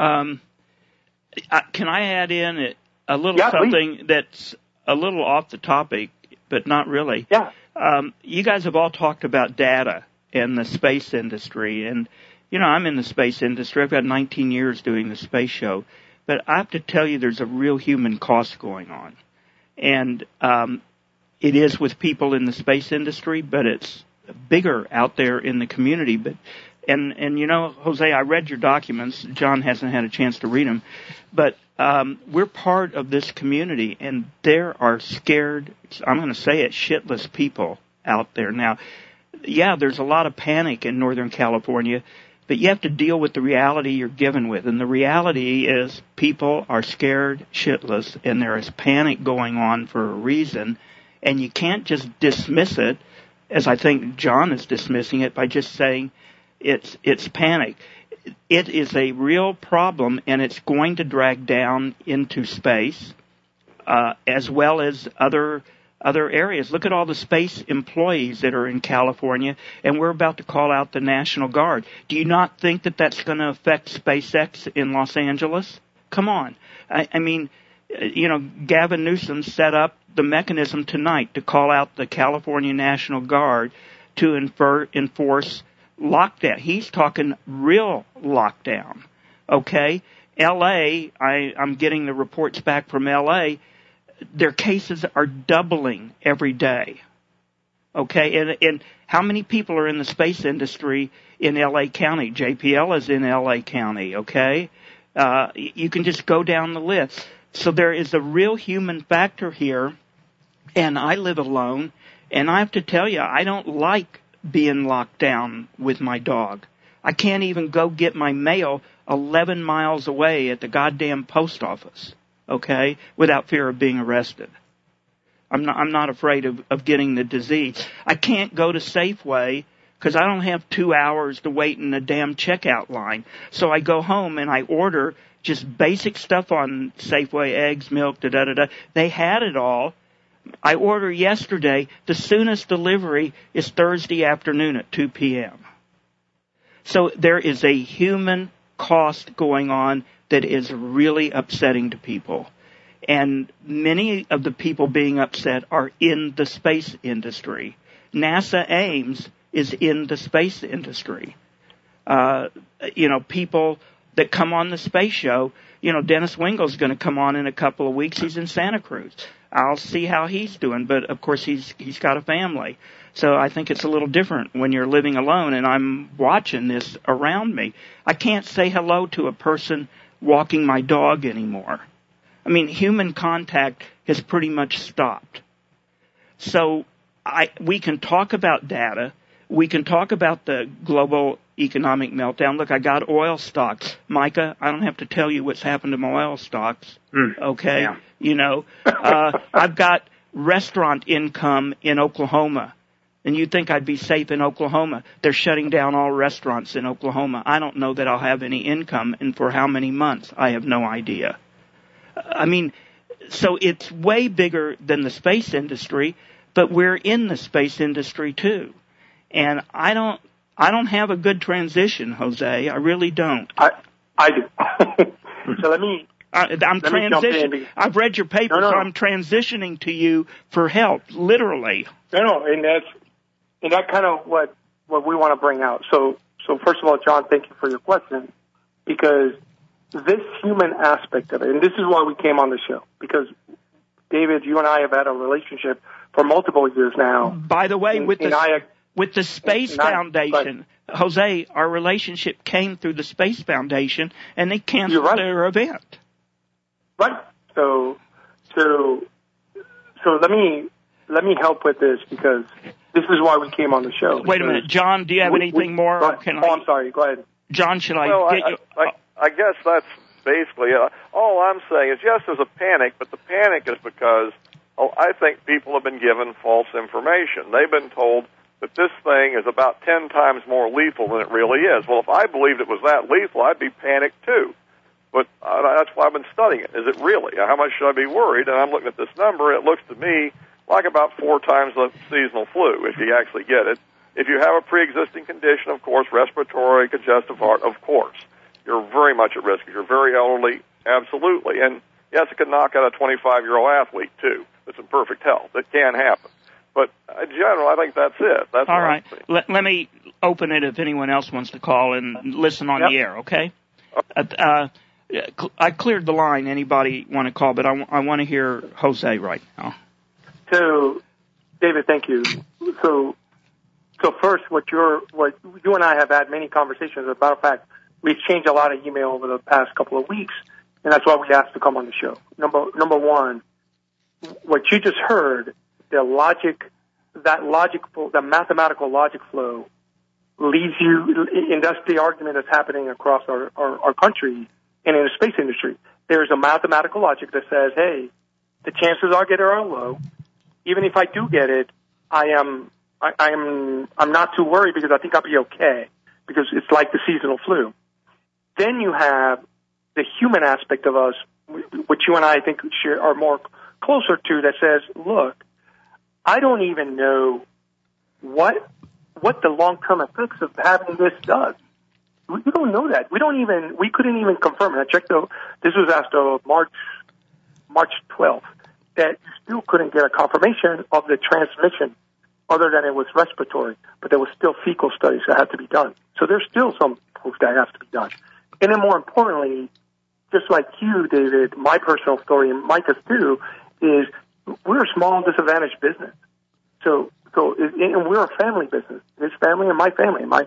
Can I add in a little something please. That's a little off the topic, but not really? Yeah. You guys have all talked about data in the space industry, and I'm in the space industry. I've got 19 years doing the space show, but I have to tell you, there's a real human cost going on, and it is with people in the space industry, but it's bigger out there in the community. But and Jose, I read your documents. John hasn't had a chance to read them, but we're part of this community, and there are scared, I'm going to say it, shitless people out there. Now, yeah, there's a lot of panic in Northern California, but you have to deal with the reality you're given with. And the reality is people are scared shitless, and there is panic going on for a reason. And you can't just dismiss it, as I think John is dismissing it, by just saying it's panic. It is a real problem, and it's going to drag down into space, as well as other areas. Look at all the space employees that are in California, and we're about to call out the National Guard. Do you not think that that's going to affect SpaceX in Los Angeles? Come on. I mean, Gavin Newsom set up the mechanism tonight to call out the California National Guard to enforce lockdown. He's talking real lockdown. Okay? L.A., I'm getting the reports back from L.A., their cases are doubling every day. Okay? And how many people are in the space industry in L.A. County? JPL is in L.A. County, okay? You can just go down the list. So there is a real human factor here, and I live alone, and I have to tell you, I don't like being locked down with my dog. I can't even go get my mail 11 miles away at the goddamn post office, okay, without fear of being arrested. I'm not afraid of getting the disease. I can't go to Safeway because I don't have 2 hours to wait in the damn checkout line. So I go home and I order just basic stuff on Safeway, eggs, milk, da-da-da-da. They had it all. I ordered yesterday. The soonest delivery is Thursday afternoon at 2 p.m. So there is a human cost going on that is really upsetting to people. And many of the people being upset are in the space industry. NASA Ames is in the space industry. People that come on the space show, Dennis Wingel's going to come on in a couple of weeks. He's in Santa Cruz. I'll see how he's doing, but of course he's got a family. So I think it's a little different when you're living alone and I'm watching this around me. I can't say hello to a person walking my dog anymore. I mean, human contact has pretty much stopped. So we can talk about data. We can talk about the global economic meltdown. Look, I got oil stocks. Micah, I don't have to tell you what's happened to my oil stocks. Okay? Yeah. I've got restaurant income in Oklahoma. And you'd think I'd be safe in Oklahoma. They're shutting down all restaurants in Oklahoma. I don't know that I'll have any income, and for how many months, I have no idea. I mean, so it's way bigger than the space industry, but we're in the space industry too. And I I don't have a good transition, Jose. I really don't. I do. So let me... I'm transitioning. I've read your paper, so I'm transitioning to you for help, literally. No, and that's kind of what we want to bring out. So first of all, John, thank you for your question, because this human aspect of it, and this is why we came on the show, because David, you and I have had a relationship for multiple years now. By the way, with the Space Foundation, Jose, our relationship came through the Space Foundation, and they canceled their event. Right. So let me help with this, because this is why we came on the show. Wait a minute, John. Do you have anything more? I'm sorry. Go ahead, John. Should I get you? I guess that's basically it. All I'm saying is, yes, there's a panic, but the panic is because I think people have been given false information. They've been told that this thing is about 10 times more lethal than it really is. Well, if I believed it was that lethal, I'd be panicked too. But that's why I've been studying it. Is it really? How much should I be worried? And I'm looking at this number. It looks to me like about 4 times the seasonal flu, if you actually get it. If you have a pre-existing condition, of course, respiratory, congestive heart, of course, you're very much at risk. If you're very elderly, absolutely. And, yes, it can knock out a 25-year-old athlete, too, that's in perfect health. It can happen. But in general, I think that's it. That's all right. Let me open it if anyone else wants to call and listen on the air, okay? I cleared the line. Anybody want to call, but I want to hear Jose right now. So, David, thank you. So first, what you and I have had many conversations about. In fact, we exchanged a lot of email over the past couple of weeks, and that's why we asked to come on the show. Number one, what you just heard, the mathematical logic flow leads you, and that's the argument that's happening across our country and in the space industry. There's a mathematical logic that says, hey, the chances are get are low. Even if I do get it, I'm not too worried, because I think I'll be okay, because it's like the seasonal flu. Then you have the human aspect of us, which you and I think are more closer to, that says, look, I don't even know what the long-term effects of having this does. We don't know that. We couldn't even confirm it. I checked this was after March 12th, that you still couldn't get a confirmation of the transmission other than it was respiratory, but there was still fecal studies that had to be done. So there's still some proof that has to be done. And then more importantly, just like you, David, my personal story, and Micah's too, is we're a small, disadvantaged business. So, and we're a family business. His family and my family. My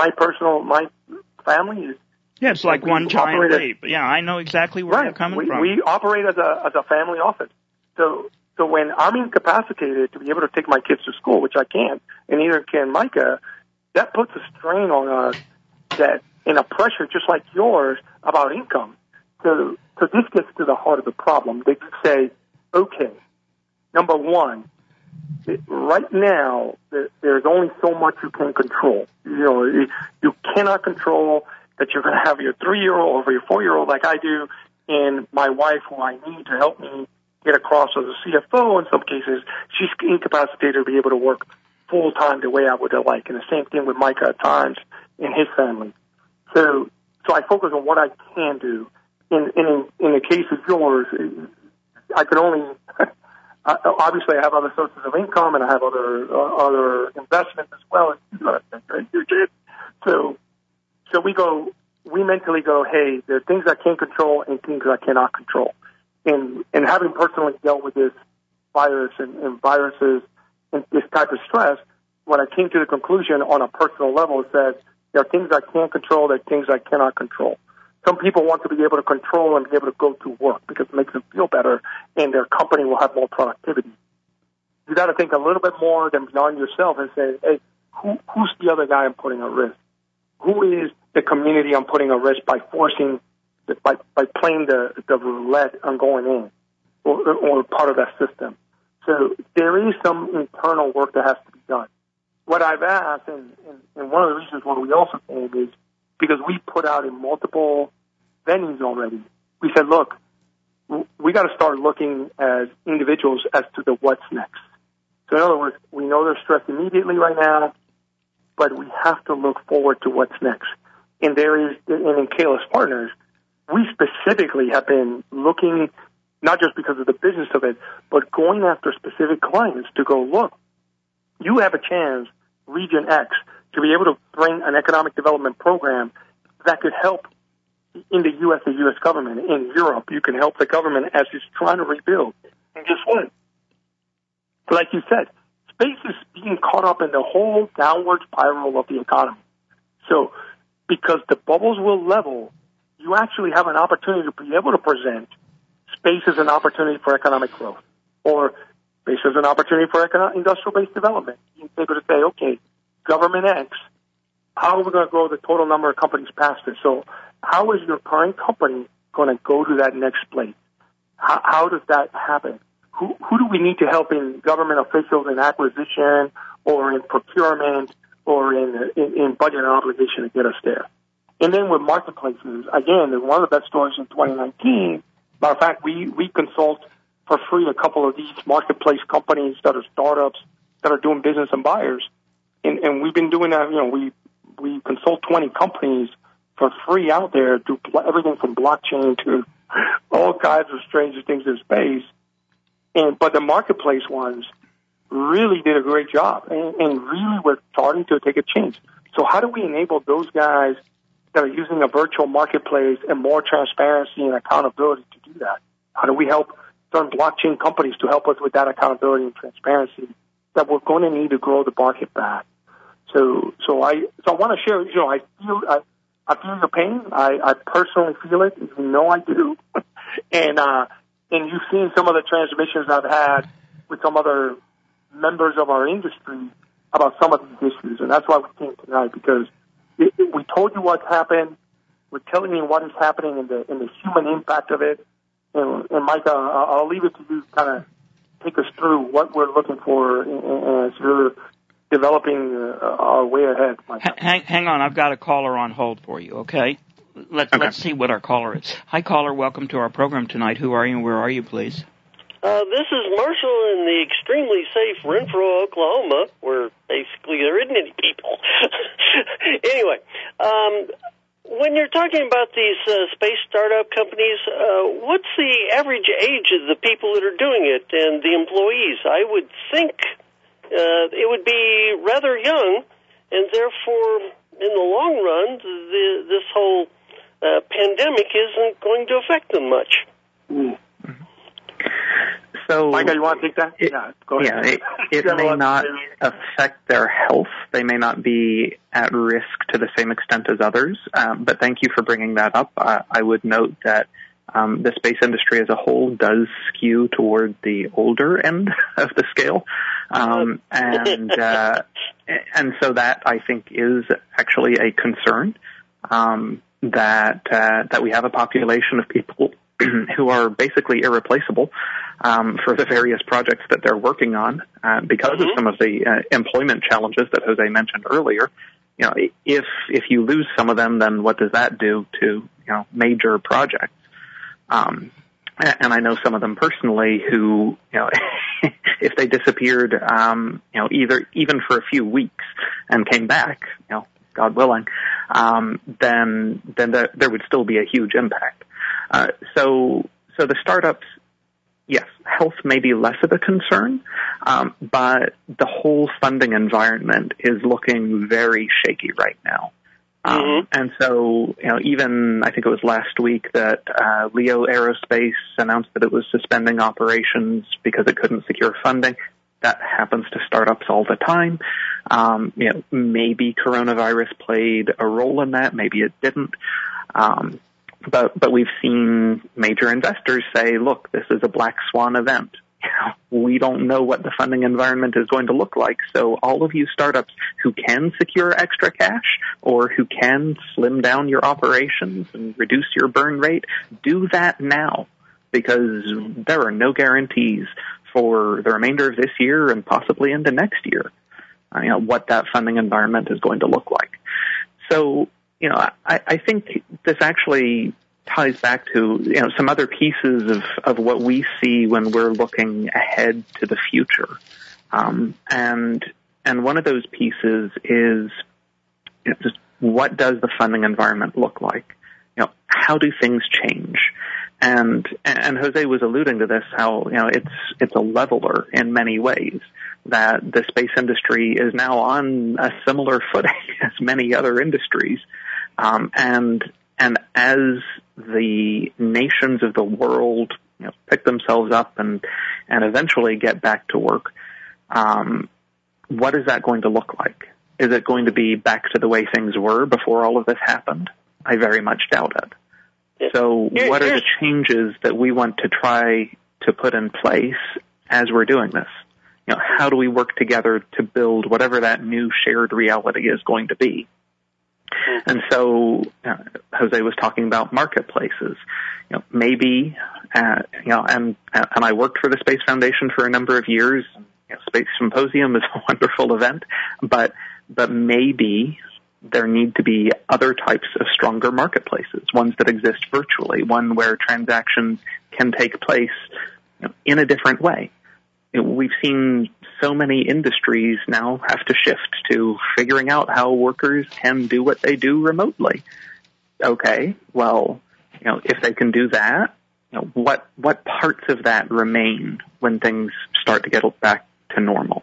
family is. Yeah, it's like one giant leap. Yeah, I know exactly where you're coming from. We operate as a family office. So when I'm incapacitated to be able to take my kids to school, which I can't, and neither can Micah, that puts a strain on us, that in a pressure just like yours about income. So this gets to the heart of the problem. They say, okay, number one, right now there's only so much you can control. You cannot control that you're going to have your 3-year-old or your 4-year-old like I do, and my wife, who I need to help me get across as a CFO in some cases, she's incapacitated to be able to work full-time the way I would have liked. And the same thing with Micah at times and his family. So I focus on what I can do. In the case of yours, I could only obviously I have other sources of income, and I have other investments as well. So we mentally go, hey, there are things I can control and things I cannot control. And having personally dealt with this virus and viruses and this type of stress, when I came to the conclusion on a personal level, it said there are things I can control, there are things I cannot control. Some people want to be able to control and be able to go to work because it makes them feel better and their company will have more productivity. You got to think a little bit more than beyond yourself and say, hey, who's the other guy I'm putting at risk? Who is the community I'm putting at risk by playing the roulette I'm going in or part of that system? So there is some internal work that has to be done. What I've asked, and one of the reasons why we also came is because we put out in multiple venues already. We said, look, we got to start looking as individuals as to the what's next. So in other words, we know they're stressed immediately right now. but we have to look forward to what's next. And in Kalis Partners, we specifically have been looking, not just because of the business of it, but going after specific clients to go, look, you have a chance, Region X, to be able to bring an economic development program that could help in the U.S., the U.S. government. In Europe, you can help the government as it's trying to rebuild. And guess what? Like you said, space is being caught up in the whole downward spiral of the economy. So because the bubbles will level, you actually have an opportunity to be able to present space as an opportunity for economic growth, or space as an opportunity for industrial-based development. You're able to say, okay, government X, how are we going to grow the total number of companies past it? So how is your current company going to go to that next place? How does that happen? Who do we need to help in government officials in acquisition or in procurement or in budget and obligation to get us there? And then with marketplaces, again, one of the best stories in 2019, matter of fact, we consult for free a couple of these marketplace companies that are startups that are doing business and buyers. And we've been doing that, we consult 20 companies for free out there, do everything from blockchain to all kinds of strange things in space. But the marketplace ones really did a great job and really were starting to take a change. So how do we enable those guys that are using a virtual marketplace and more transparency and accountability to do that? How do we help certain blockchain companies to help us with that accountability and transparency that we're going to need to grow the market back? So I want to share, I feel your pain. I personally feel it. You know I do. And you've seen some of the transmissions I've had with some other members of our industry about some of these issues. And that's why we came tonight, because we told you what's happened. We're telling you what is happening in the human impact of it. And Micah, I'll leave it to you to kind of take us through what we're looking for as you're developing our way ahead. Hang on. I've got a caller on hold for you, okay? Let's see what our caller is. Hi, caller. Welcome to our program tonight. Who are you and where are you, please? This is Marshall in the extremely safe Renfrew, Oklahoma, where basically there isn't any people. Anyway, when you're talking about these space startup companies, what's the average age of the people that are doing it and the employees? I would think it would be rather young, and therefore, in the long run, this whole pandemic isn't going to affect them much. So, Micah, you want to take that? Go ahead. It may not affect their health. They may not be at risk to the same extent as others. But thank you for bringing that up. I would note that the space industry as a whole does skew toward the older end of the scale. And so that, I think, is actually a concern, that we have a population of people who are basically irreplaceable for the various projects that they're working on because of some of the employment challenges that Jose mentioned earlier. If you lose some of them, then what does that do to major projects? And I know some of them personally who, if they disappeared, even for a few weeks and came back, God willing, then there would still be a huge impact. So the startups, yes, health may be less of a concern, but the whole funding environment is looking very shaky right now. And so, even I think it was last week that Leo Aerospace announced that it was suspending operations because it couldn't secure funding. That happens to startups all the time. Maybe coronavirus played a role in that. Maybe it didn't. But we've seen major investors say, look, this is a black swan event. We don't know what the funding environment is going to look like. So all of you startups who can secure extra cash or who can slim down your operations and reduce your burn rate, do that now, because there are no guarantees for the remainder of this year and possibly into next year, what that funding environment is going to look like. So, I think this actually ties back to, some other pieces of what we see when we're looking ahead to the future. And one of those pieces is just what does the funding environment look like? How do things change? And Jose was alluding to this, how it's a leveler in many ways, that the space industry is now on a similar footing as many other industries, and as the nations of the world pick themselves up and eventually get back to work, what is that going to look like? Is it going to be back to the way things were before all of this happened? I very much doubt it. So what are the changes that we want to try to put in place as we're doing this? How do we work together to build whatever that new shared reality is going to be? And so Jose was talking about marketplaces. Maybe, and I worked for the Space Foundation for a number of years. Space Symposium is a wonderful event, but maybe there need to be other types of stronger marketplaces, ones that exist virtually, one where transactions can take place in a different way. We've seen so many industries now have to shift to figuring out how workers can do what they do remotely. Okay, well, if they can do that, what parts of that remain when things start to get back to normal?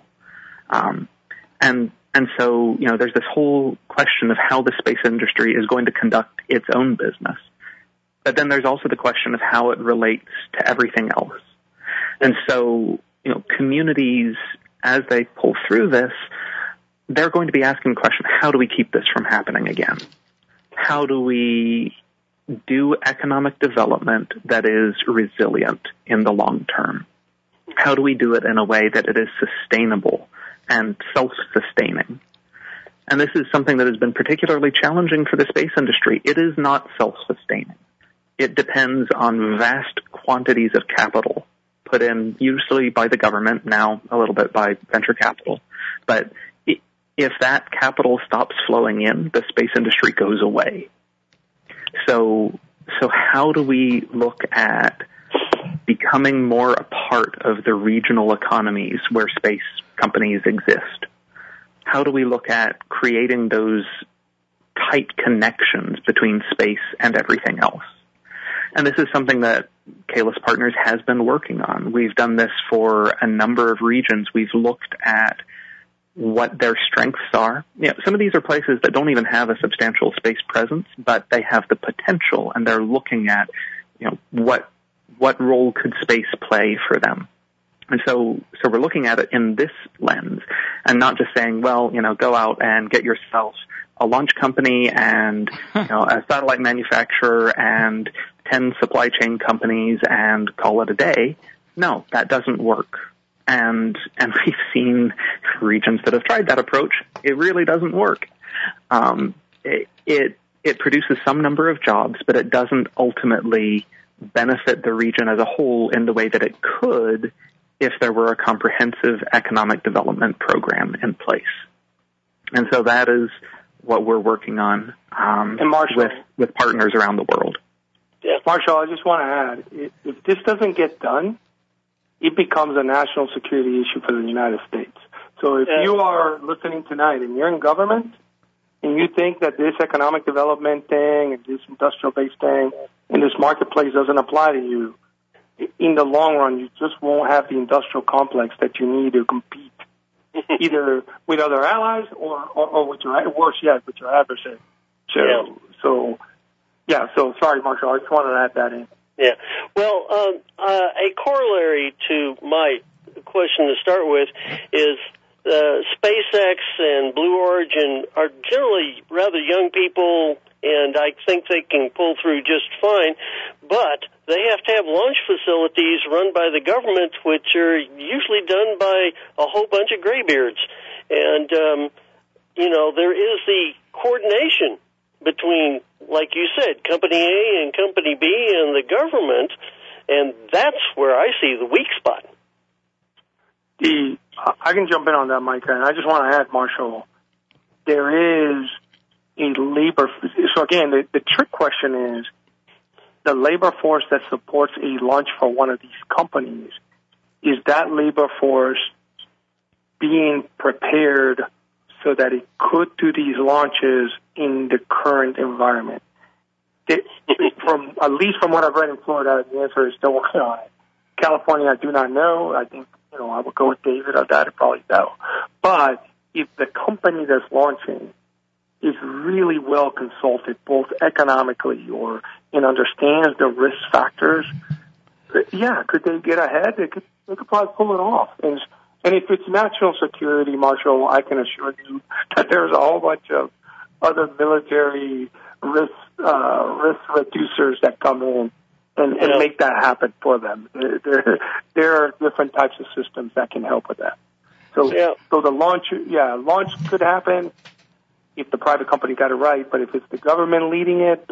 And so, there's this whole question of how the space industry is going to conduct its own business. But then there's also the question of how it relates to everything else. And so, communities, as they pull through this, they're going to be asking the question, how do we keep this from happening again? How do we do economic development that is resilient in the long term? How do we do it in a way that it is sustainable and self-sustaining? And this is something that has been particularly challenging for the space industry. It is not self-sustaining. It depends on vast quantities of capital put in, usually by the government, now a little bit by venture capital. But if that capital stops flowing in, the space industry goes away. So how do we look at becoming more a part of the regional economies where space companies exist? How do we look at creating those tight connections between space and everything else? And this is something that Kalis Partners has been working on. We've done this for a number of regions. We've looked at what their strengths are. Some of these are places that don't even have a substantial space presence, but they have the potential, and they're looking at, what role could space play for them. And so we're looking at it in this lens, and not just saying, well, go out and get yourself a launch company and a satellite manufacturer and 10 supply chain companies and call it a day. No, that doesn't work. And we've seen regions that have tried that approach. It really doesn't work. It produces some number of jobs, but it doesn't ultimately benefit the region as a whole in the way that it could if there were a comprehensive economic development program in place. And so that is what we're working on and Marshall, with partners around the world. Yeah. Marshall, I just want to add, if this doesn't get done, it becomes a national security issue for the United States. So if you are listening tonight and you're in government and you think that this economic development thing and this industrial-based thing and this marketplace doesn't apply to you, in the long run, you just won't have the industrial complex that you need to compete either with other allies or with your, worse yet, with your adversary. So sorry, Marshall, I just wanted to add that in. Yeah. Well, a corollary to my question to start with is SpaceX and Blue Origin are generally rather young people, and I think they can pull through just fine, but they have to have launch facilities run by the government, which are usually done by a whole bunch of graybeards. And, there is the coordination between, like you said, Company A and Company B and the government, and that's where I see the weak spot. I can jump in on that, Micah, and I just want to add, Marshall, there is a labor... So, again, the trick question is the labor force that supports a launch for one of these companies, is that labor force being prepared so that it could do these launches in the current environment. At least from what I've read in Florida, the answer is still working on it. California, I do not know. I think, I would go with David on that. Probably no. But if the company that's launching is really well consulted, both economically and understands the risk factors, could they get ahead? They could probably pull it off. And if it's national security, Marshall, I can assure you that there's a whole bunch of other military risk reducers that come in and make that happen for them. There are different types of systems that can help with that. So the launch could happen if the private company got it right, but if it's the government leading it,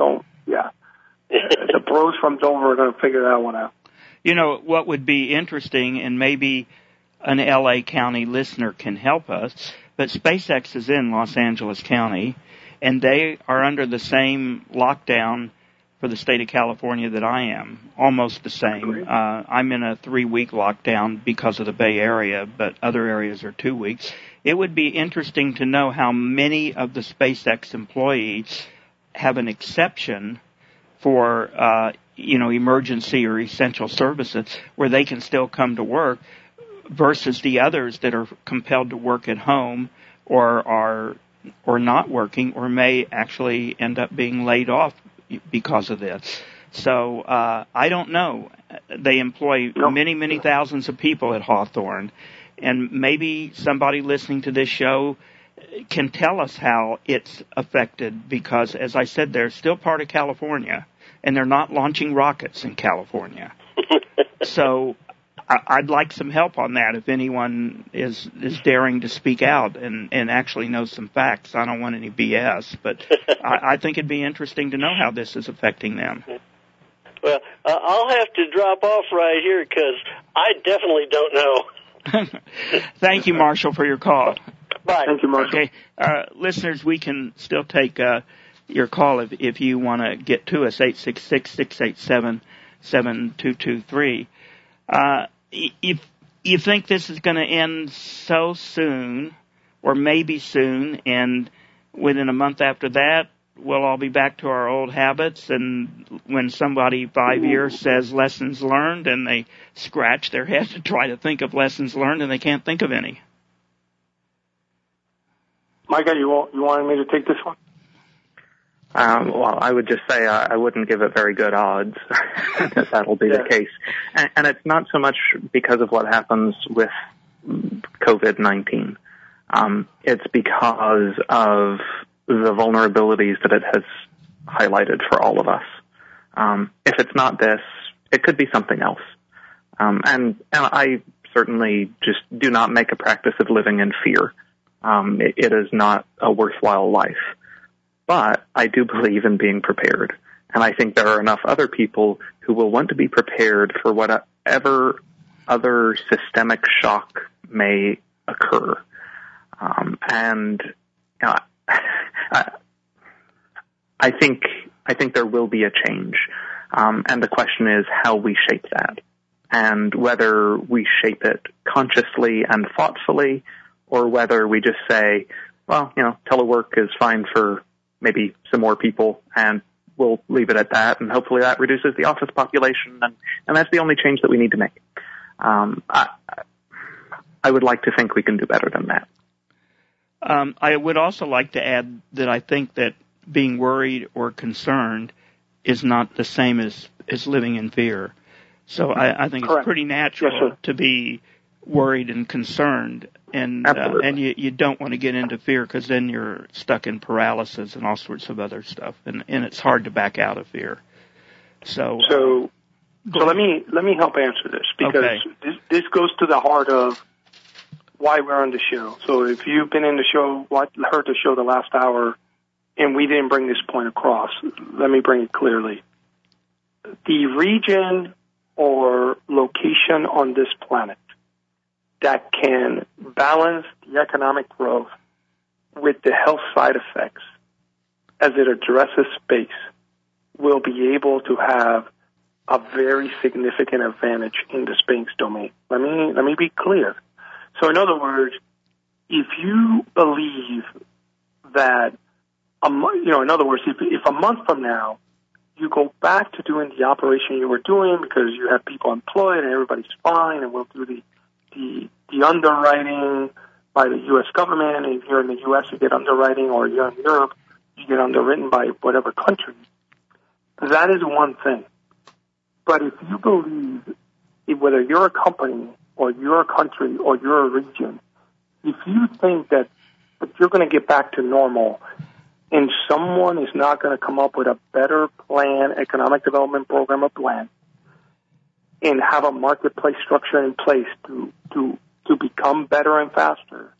the bros from Dover are going to figure that one out. What would be interesting, and maybe an L.A. County listener can help us, but SpaceX is in Los Angeles County, and they are under the same lockdown for the state of California that I am, almost the same. I'm in a 3-week lockdown because of the Bay Area, but other areas are 2 weeks. It would be interesting to know how many of the SpaceX employees have an exception for, emergency or essential services where they can still come to work versus the others that are compelled to work at home or not working or may actually end up being laid off because of this. So I don't know. They employ many, many thousands of people at Hawthorne, and maybe somebody listening to this show can tell us how it's affected because, as I said, they're still part of California, and they're not launching rockets in California. So I'd like some help on that if anyone is daring to speak out and actually knows some facts. I don't want any BS, but I think it'd be interesting to know how this is affecting them. Well, I'll have to drop off right here because I definitely don't know. Thank you, Marshall, for your call. Bye. Thank you, Marshall. Okay, listeners, we can still take your call if you want to get to us, 866-687-7223. If you think this is going to end so soon, or maybe soon, and within a month after that, we'll all be back to our old habits, and when somebody 5 years says lessons learned, and they scratch their head to try to think of lessons learned, and they can't think of any. Micah, you wanted me to take this one? Well, I would just say I wouldn't give it very good odds that that'll be the case. And it's not so much because of what happens with COVID-19. It's because of the vulnerabilities that it has highlighted for all of us. If it's not this, it could be something else. And I certainly just do not make a practice of living in fear. It is not a worthwhile life. But I do believe in being prepared. And I think there are enough other people who will want to be prepared for whatever other systemic shock may occur. I think there will be a change. And the question is how we shape that. And whether we shape it consciously and thoughtfully, or whether we just say, well, telework is fine for maybe some more people, and we'll leave it at that, and hopefully that reduces the office population, and that's the only change that we need to make. I would like to think we can do better than that. I would also like to add that I think that being worried or concerned is not the same as living in fear. So I think it's pretty natural to be worried and concerned, and you don't want to get into fear because then you're stuck in paralysis and all sorts of other stuff, and it's hard to back out of fear. So let me help answer this because this goes to the heart of why we're on the show. So if you've been in the show, heard the show the last hour, and we didn't bring this point across, let me bring it clearly. The region or location on this planet that can balance the economic growth with the health side effects as it addresses space will be able to have a very significant advantage in the space domain. Let me be clear. So in other words, if you believe that, in other words, if a month from now you go back to doing the operation you were doing because you have people employed and everybody's fine, and we'll do the underwriting by the U.S. government, and if you're in the U.S. you get underwriting, or you're in Europe you get underwritten by whatever country, that is one thing. But if you believe, whether you're a company or you're a country or you're a region, if you think that you're going to get back to normal and someone is not going to come up with a better plan, economic development program or plan, and have a marketplace structure in place to become better and faster,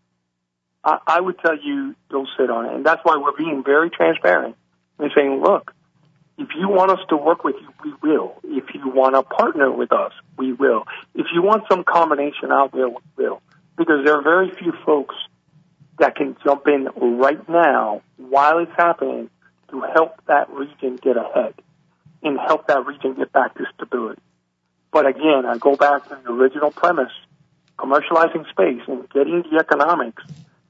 I would tell you don't sit on it. And that's why we're being very transparent and saying, look, if you want us to work with you, we will. If you want to partner with us, we will. If you want some combination out there, we will. Because there are very few folks that can jump in right now while it's happening to help that region get ahead and help that region get back to stability. But again, I go back to the original premise, commercializing space and getting the economics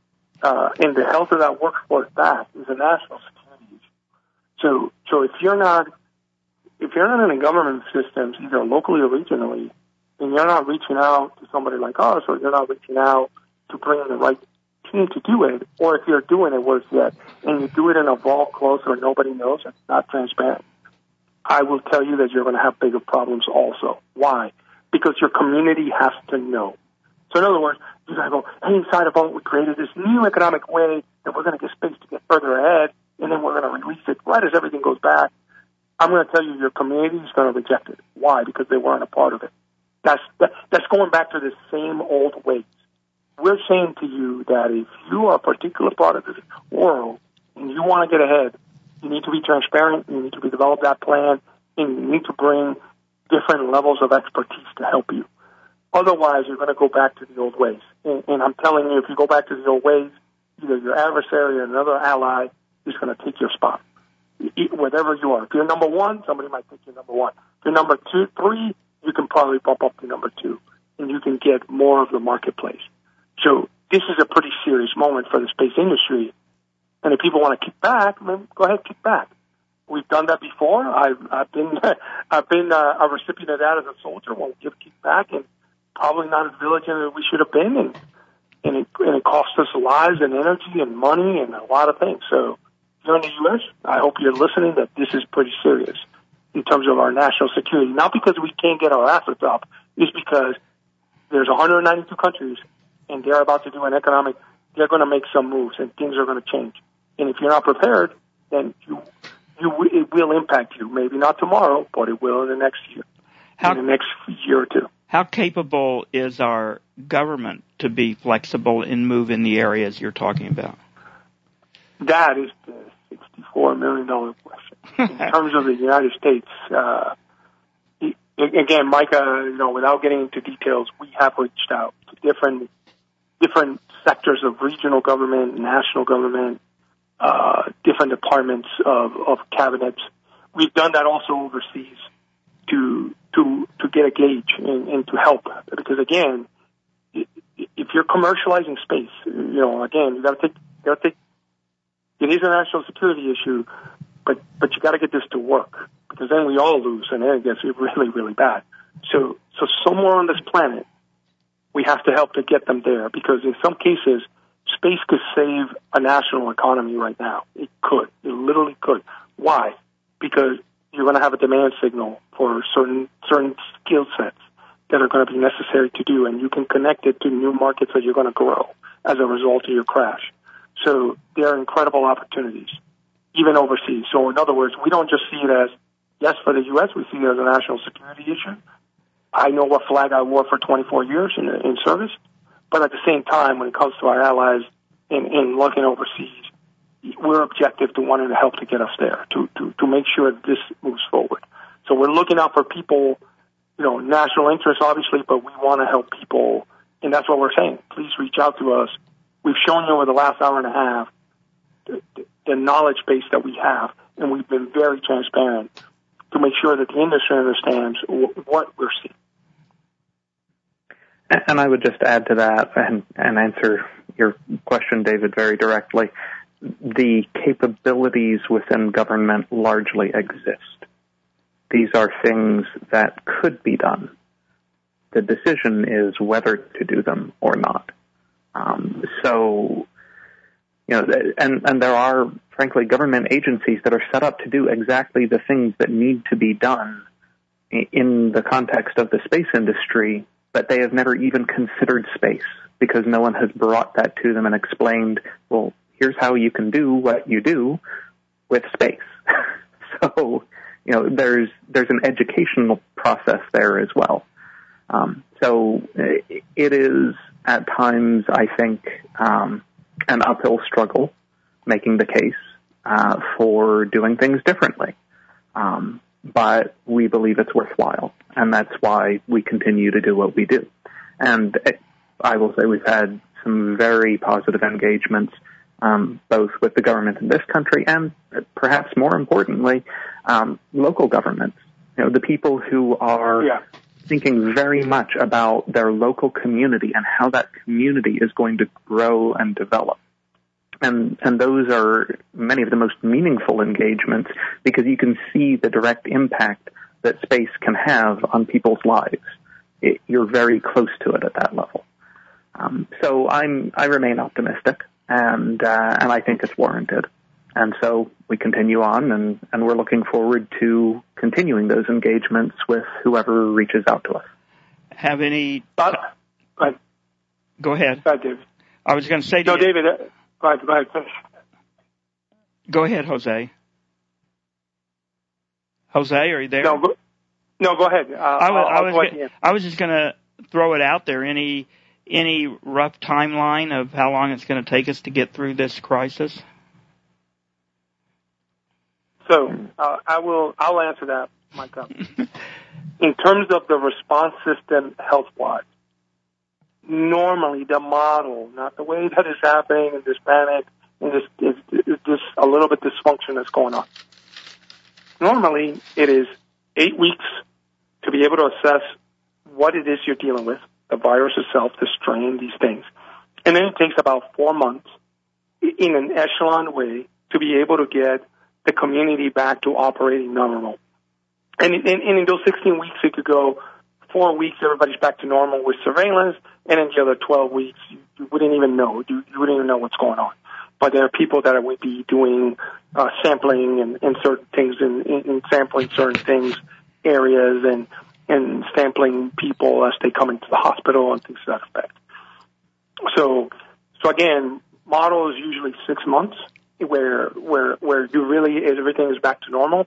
and the health of that workforce back is a national security issue. So if you're not in the government systems, either locally or regionally, then you're not reaching out to somebody like us, or you're not reaching out to bring in the right team to do it, or if you're doing it worse yet, and you do it in a vault close where nobody knows, it's not transparent, I will tell you that you're going to have bigger problems also. Why? Because your community has to know. So in other words, you got to go, hey, inside a vault, we created this new economic way that we're going to get space to get further ahead, and then we're going to release it right as everything goes back. I'm going to tell you your community is going to reject it. Why? Because they weren't a part of it. That's going back to the same old ways. We're saying to you that if you are a particular part of this world and you want to get ahead, you need to be transparent, you need to develop that plan, and you need to bring different levels of expertise to help you. Otherwise, you're going to go back to the old ways. And I'm telling you, if you go back to the old ways, either your adversary or another ally is going to take your spot, wherever you are. If you're number one, somebody might take you number one. If you're number 2, 3, you can probably bump up to number 2, and you can get more of the marketplace. So this is a pretty serious moment for the space industry. And if people want to kick back, then go ahead, kick back. We've done that before. I've been a recipient of that as a soldier. We'll give kick back, and probably not as diligent as we should have been, and it cost us lives and energy and money and a lot of things. So if you're in the U.S., I hope you're listening that this is pretty serious in terms of our national security. Not because we can't get our assets up, it's because there's 192 countries, and they're about to do an economic, they're going to make some moves, and things are going to change. And if you're not prepared, then it will impact you. Maybe not tomorrow, but it will in the next year, in the next year or two. How capable is our government to be flexible and move in the areas you're talking about? That is the $64 million question. In terms of the United States, again, Micah, without getting into details, we have reached out to different sectors of regional government, national government, different departments of cabinets. We've done that also overseas to get a gauge and to help. Because again, if you're commercializing space, again, you got to take. It is a national security issue, but you got to get this to work, because then we all lose, and then it gets really, really bad. So somewhere on this planet, we have to help to get them there, because in some cases, space could save a national economy right now. It could. It literally could. Why? Because you're going to have a demand signal for certain skill sets that are going to be necessary to do, and you can connect it to new markets that you're going to grow as a result of your crash. So there are incredible opportunities, even overseas. So in other words, we don't just see it as, yes, for the U.S., we see it as a national security issue. I know what flag I wore for 24 years in service, but at the same time, when it comes to our allies in looking overseas, we're objective to wanting to help to get us there, to make sure that this moves forward. So we're looking out for people, national interests, obviously, but we want to help people, and that's what we're saying. Please reach out to us. We've shown you over the last hour and a half the knowledge base that we have, and we've been very transparent to make sure that the industry understands what we're seeing. And I would just add to that and answer your question, David, very directly, the capabilities within government largely exist. These are things that could be done. The decision is whether to do them or not. And there are, frankly, government agencies that are set up to do exactly the things that need to be done in the context of the space industry, but they have never even considered space because no one has brought that to them and explained, well, here's how you can do what you do with space. So, there's an educational process there as well. So it is at times, I think, an uphill struggle making the case for doing things differently. But we believe it's worthwhile, and that's why we continue to do what we do. And I will say we've had some very positive engagements, both with the government in this country and, perhaps more importantly, local governments. The people who are thinking very much about their local community and how that community is going to grow and develop. And those are many of the most meaningful engagements because you can see the direct impact that space can have on people's lives. You're very close to it at that level. So I remain optimistic, and I think it's warranted. And so we continue on, and we're looking forward to continuing those engagements with whoever reaches out to us. Have any... Go ahead. Go ahead. Go ahead, David. I was going to say... No, David, go ahead, finish. Go ahead, Jose. Jose, are you there? No, go ahead. I was just going to throw it out there. Any rough timeline of how long it's going to take us to get through this crisis? So I'll answer that, Micah. In terms of the response system health-wise, normally the model, not the way that is happening and this panic and this a little bit dysfunction that's going on. Normally it is 8 weeks to be able to assess what it is you're dealing with, the virus itself, the strain, these things. And then it takes about 4 months in an echelon way to be able to get the community back to operating normal. And in those 16 weeks, it could go 4 weeks, everybody's back to normal with surveillance, and in the other 12 weeks, you wouldn't even know. You wouldn't even know what's going on. But there are people that would be doing sampling and certain things, in sampling certain things, areas, and sampling people as they come into the hospital and things to that effect. So again, model is usually 6 months, where you really everything is back to normal.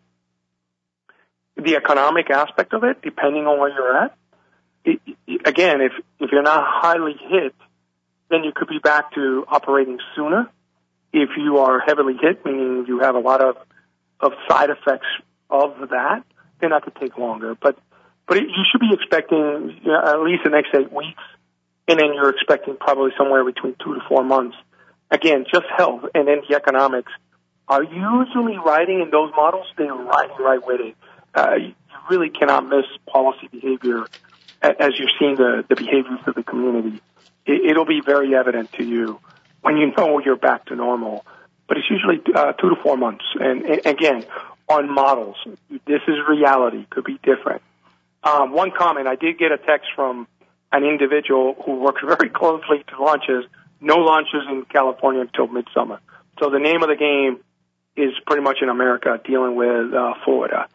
The economic aspect of it, depending on where you're at, again, if you're not highly hit, then you could be back to operating sooner. If you are heavily hit, meaning you have a lot of side effects of that, then that could take longer. But you should be expecting at least the next 8 weeks, and then you're expecting probably somewhere between 2 to 4 months. Again, just health, and then the economics are usually riding in those models. They're riding right with it. You really cannot miss policy behavior as you're seeing the behaviors of the community. It'll be very evident to you when you know you're back to normal. But it's usually 2 to 4 months. And again, on models, this is reality. Could be different. One comment, I did get a text from an individual who works very closely to launches. No launches in California until midsummer. So the name of the game is pretty much in America dealing with Florida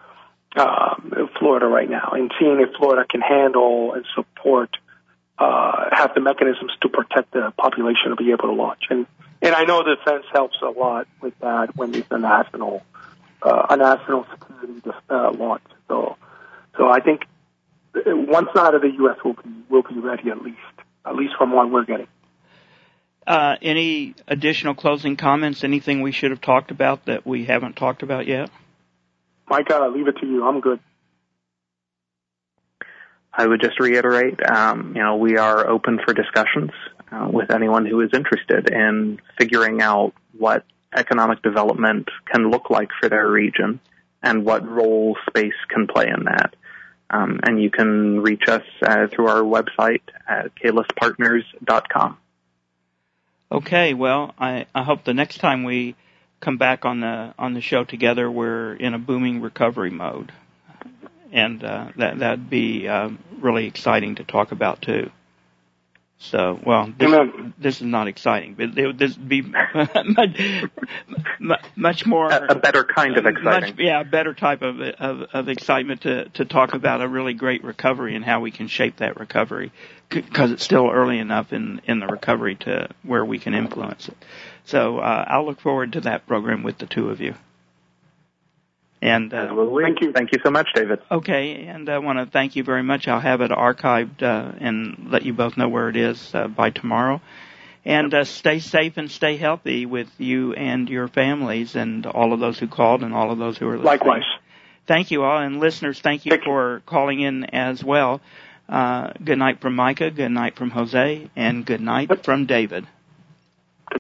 right now, and seeing if Florida can handle and support, have the mechanisms to protect the population to be able to launch. And I know defense helps a lot with that when it's a national security launch. So I think one side of the U.S. will be ready at least from what we're getting. Any additional closing comments? Anything we should have talked about that we haven't talked about yet? Mike, I'll leave it to you. I'm good. I would just reiterate, we are open for discussions with anyone who is interested in figuring out what economic development can look like for their region and what role space can play in that. And you can reach us through our website at kalispartners.com. Okay, well, I hope the next time we come back on the show together, we're in a booming recovery mode, and that'd be really exciting to talk about too. So, well, this is not exciting, but this would be much more a better kind of exciting. A better type of excitement to talk about a really great recovery and how we can shape that recovery, because it's still early enough in the recovery to where we can influence it. So I'll look forward to that program with the two of you. And thank you so much, David. Okay, and I want to thank you very much. I'll have it archived and let you both know where it is by tomorrow. And stay safe and stay healthy with you and your families and all of those who called and all of those who are listening. Likewise. Thank you all, and listeners, thank you for calling in as well. Good night from Micah, good night from Jose, and good night from David.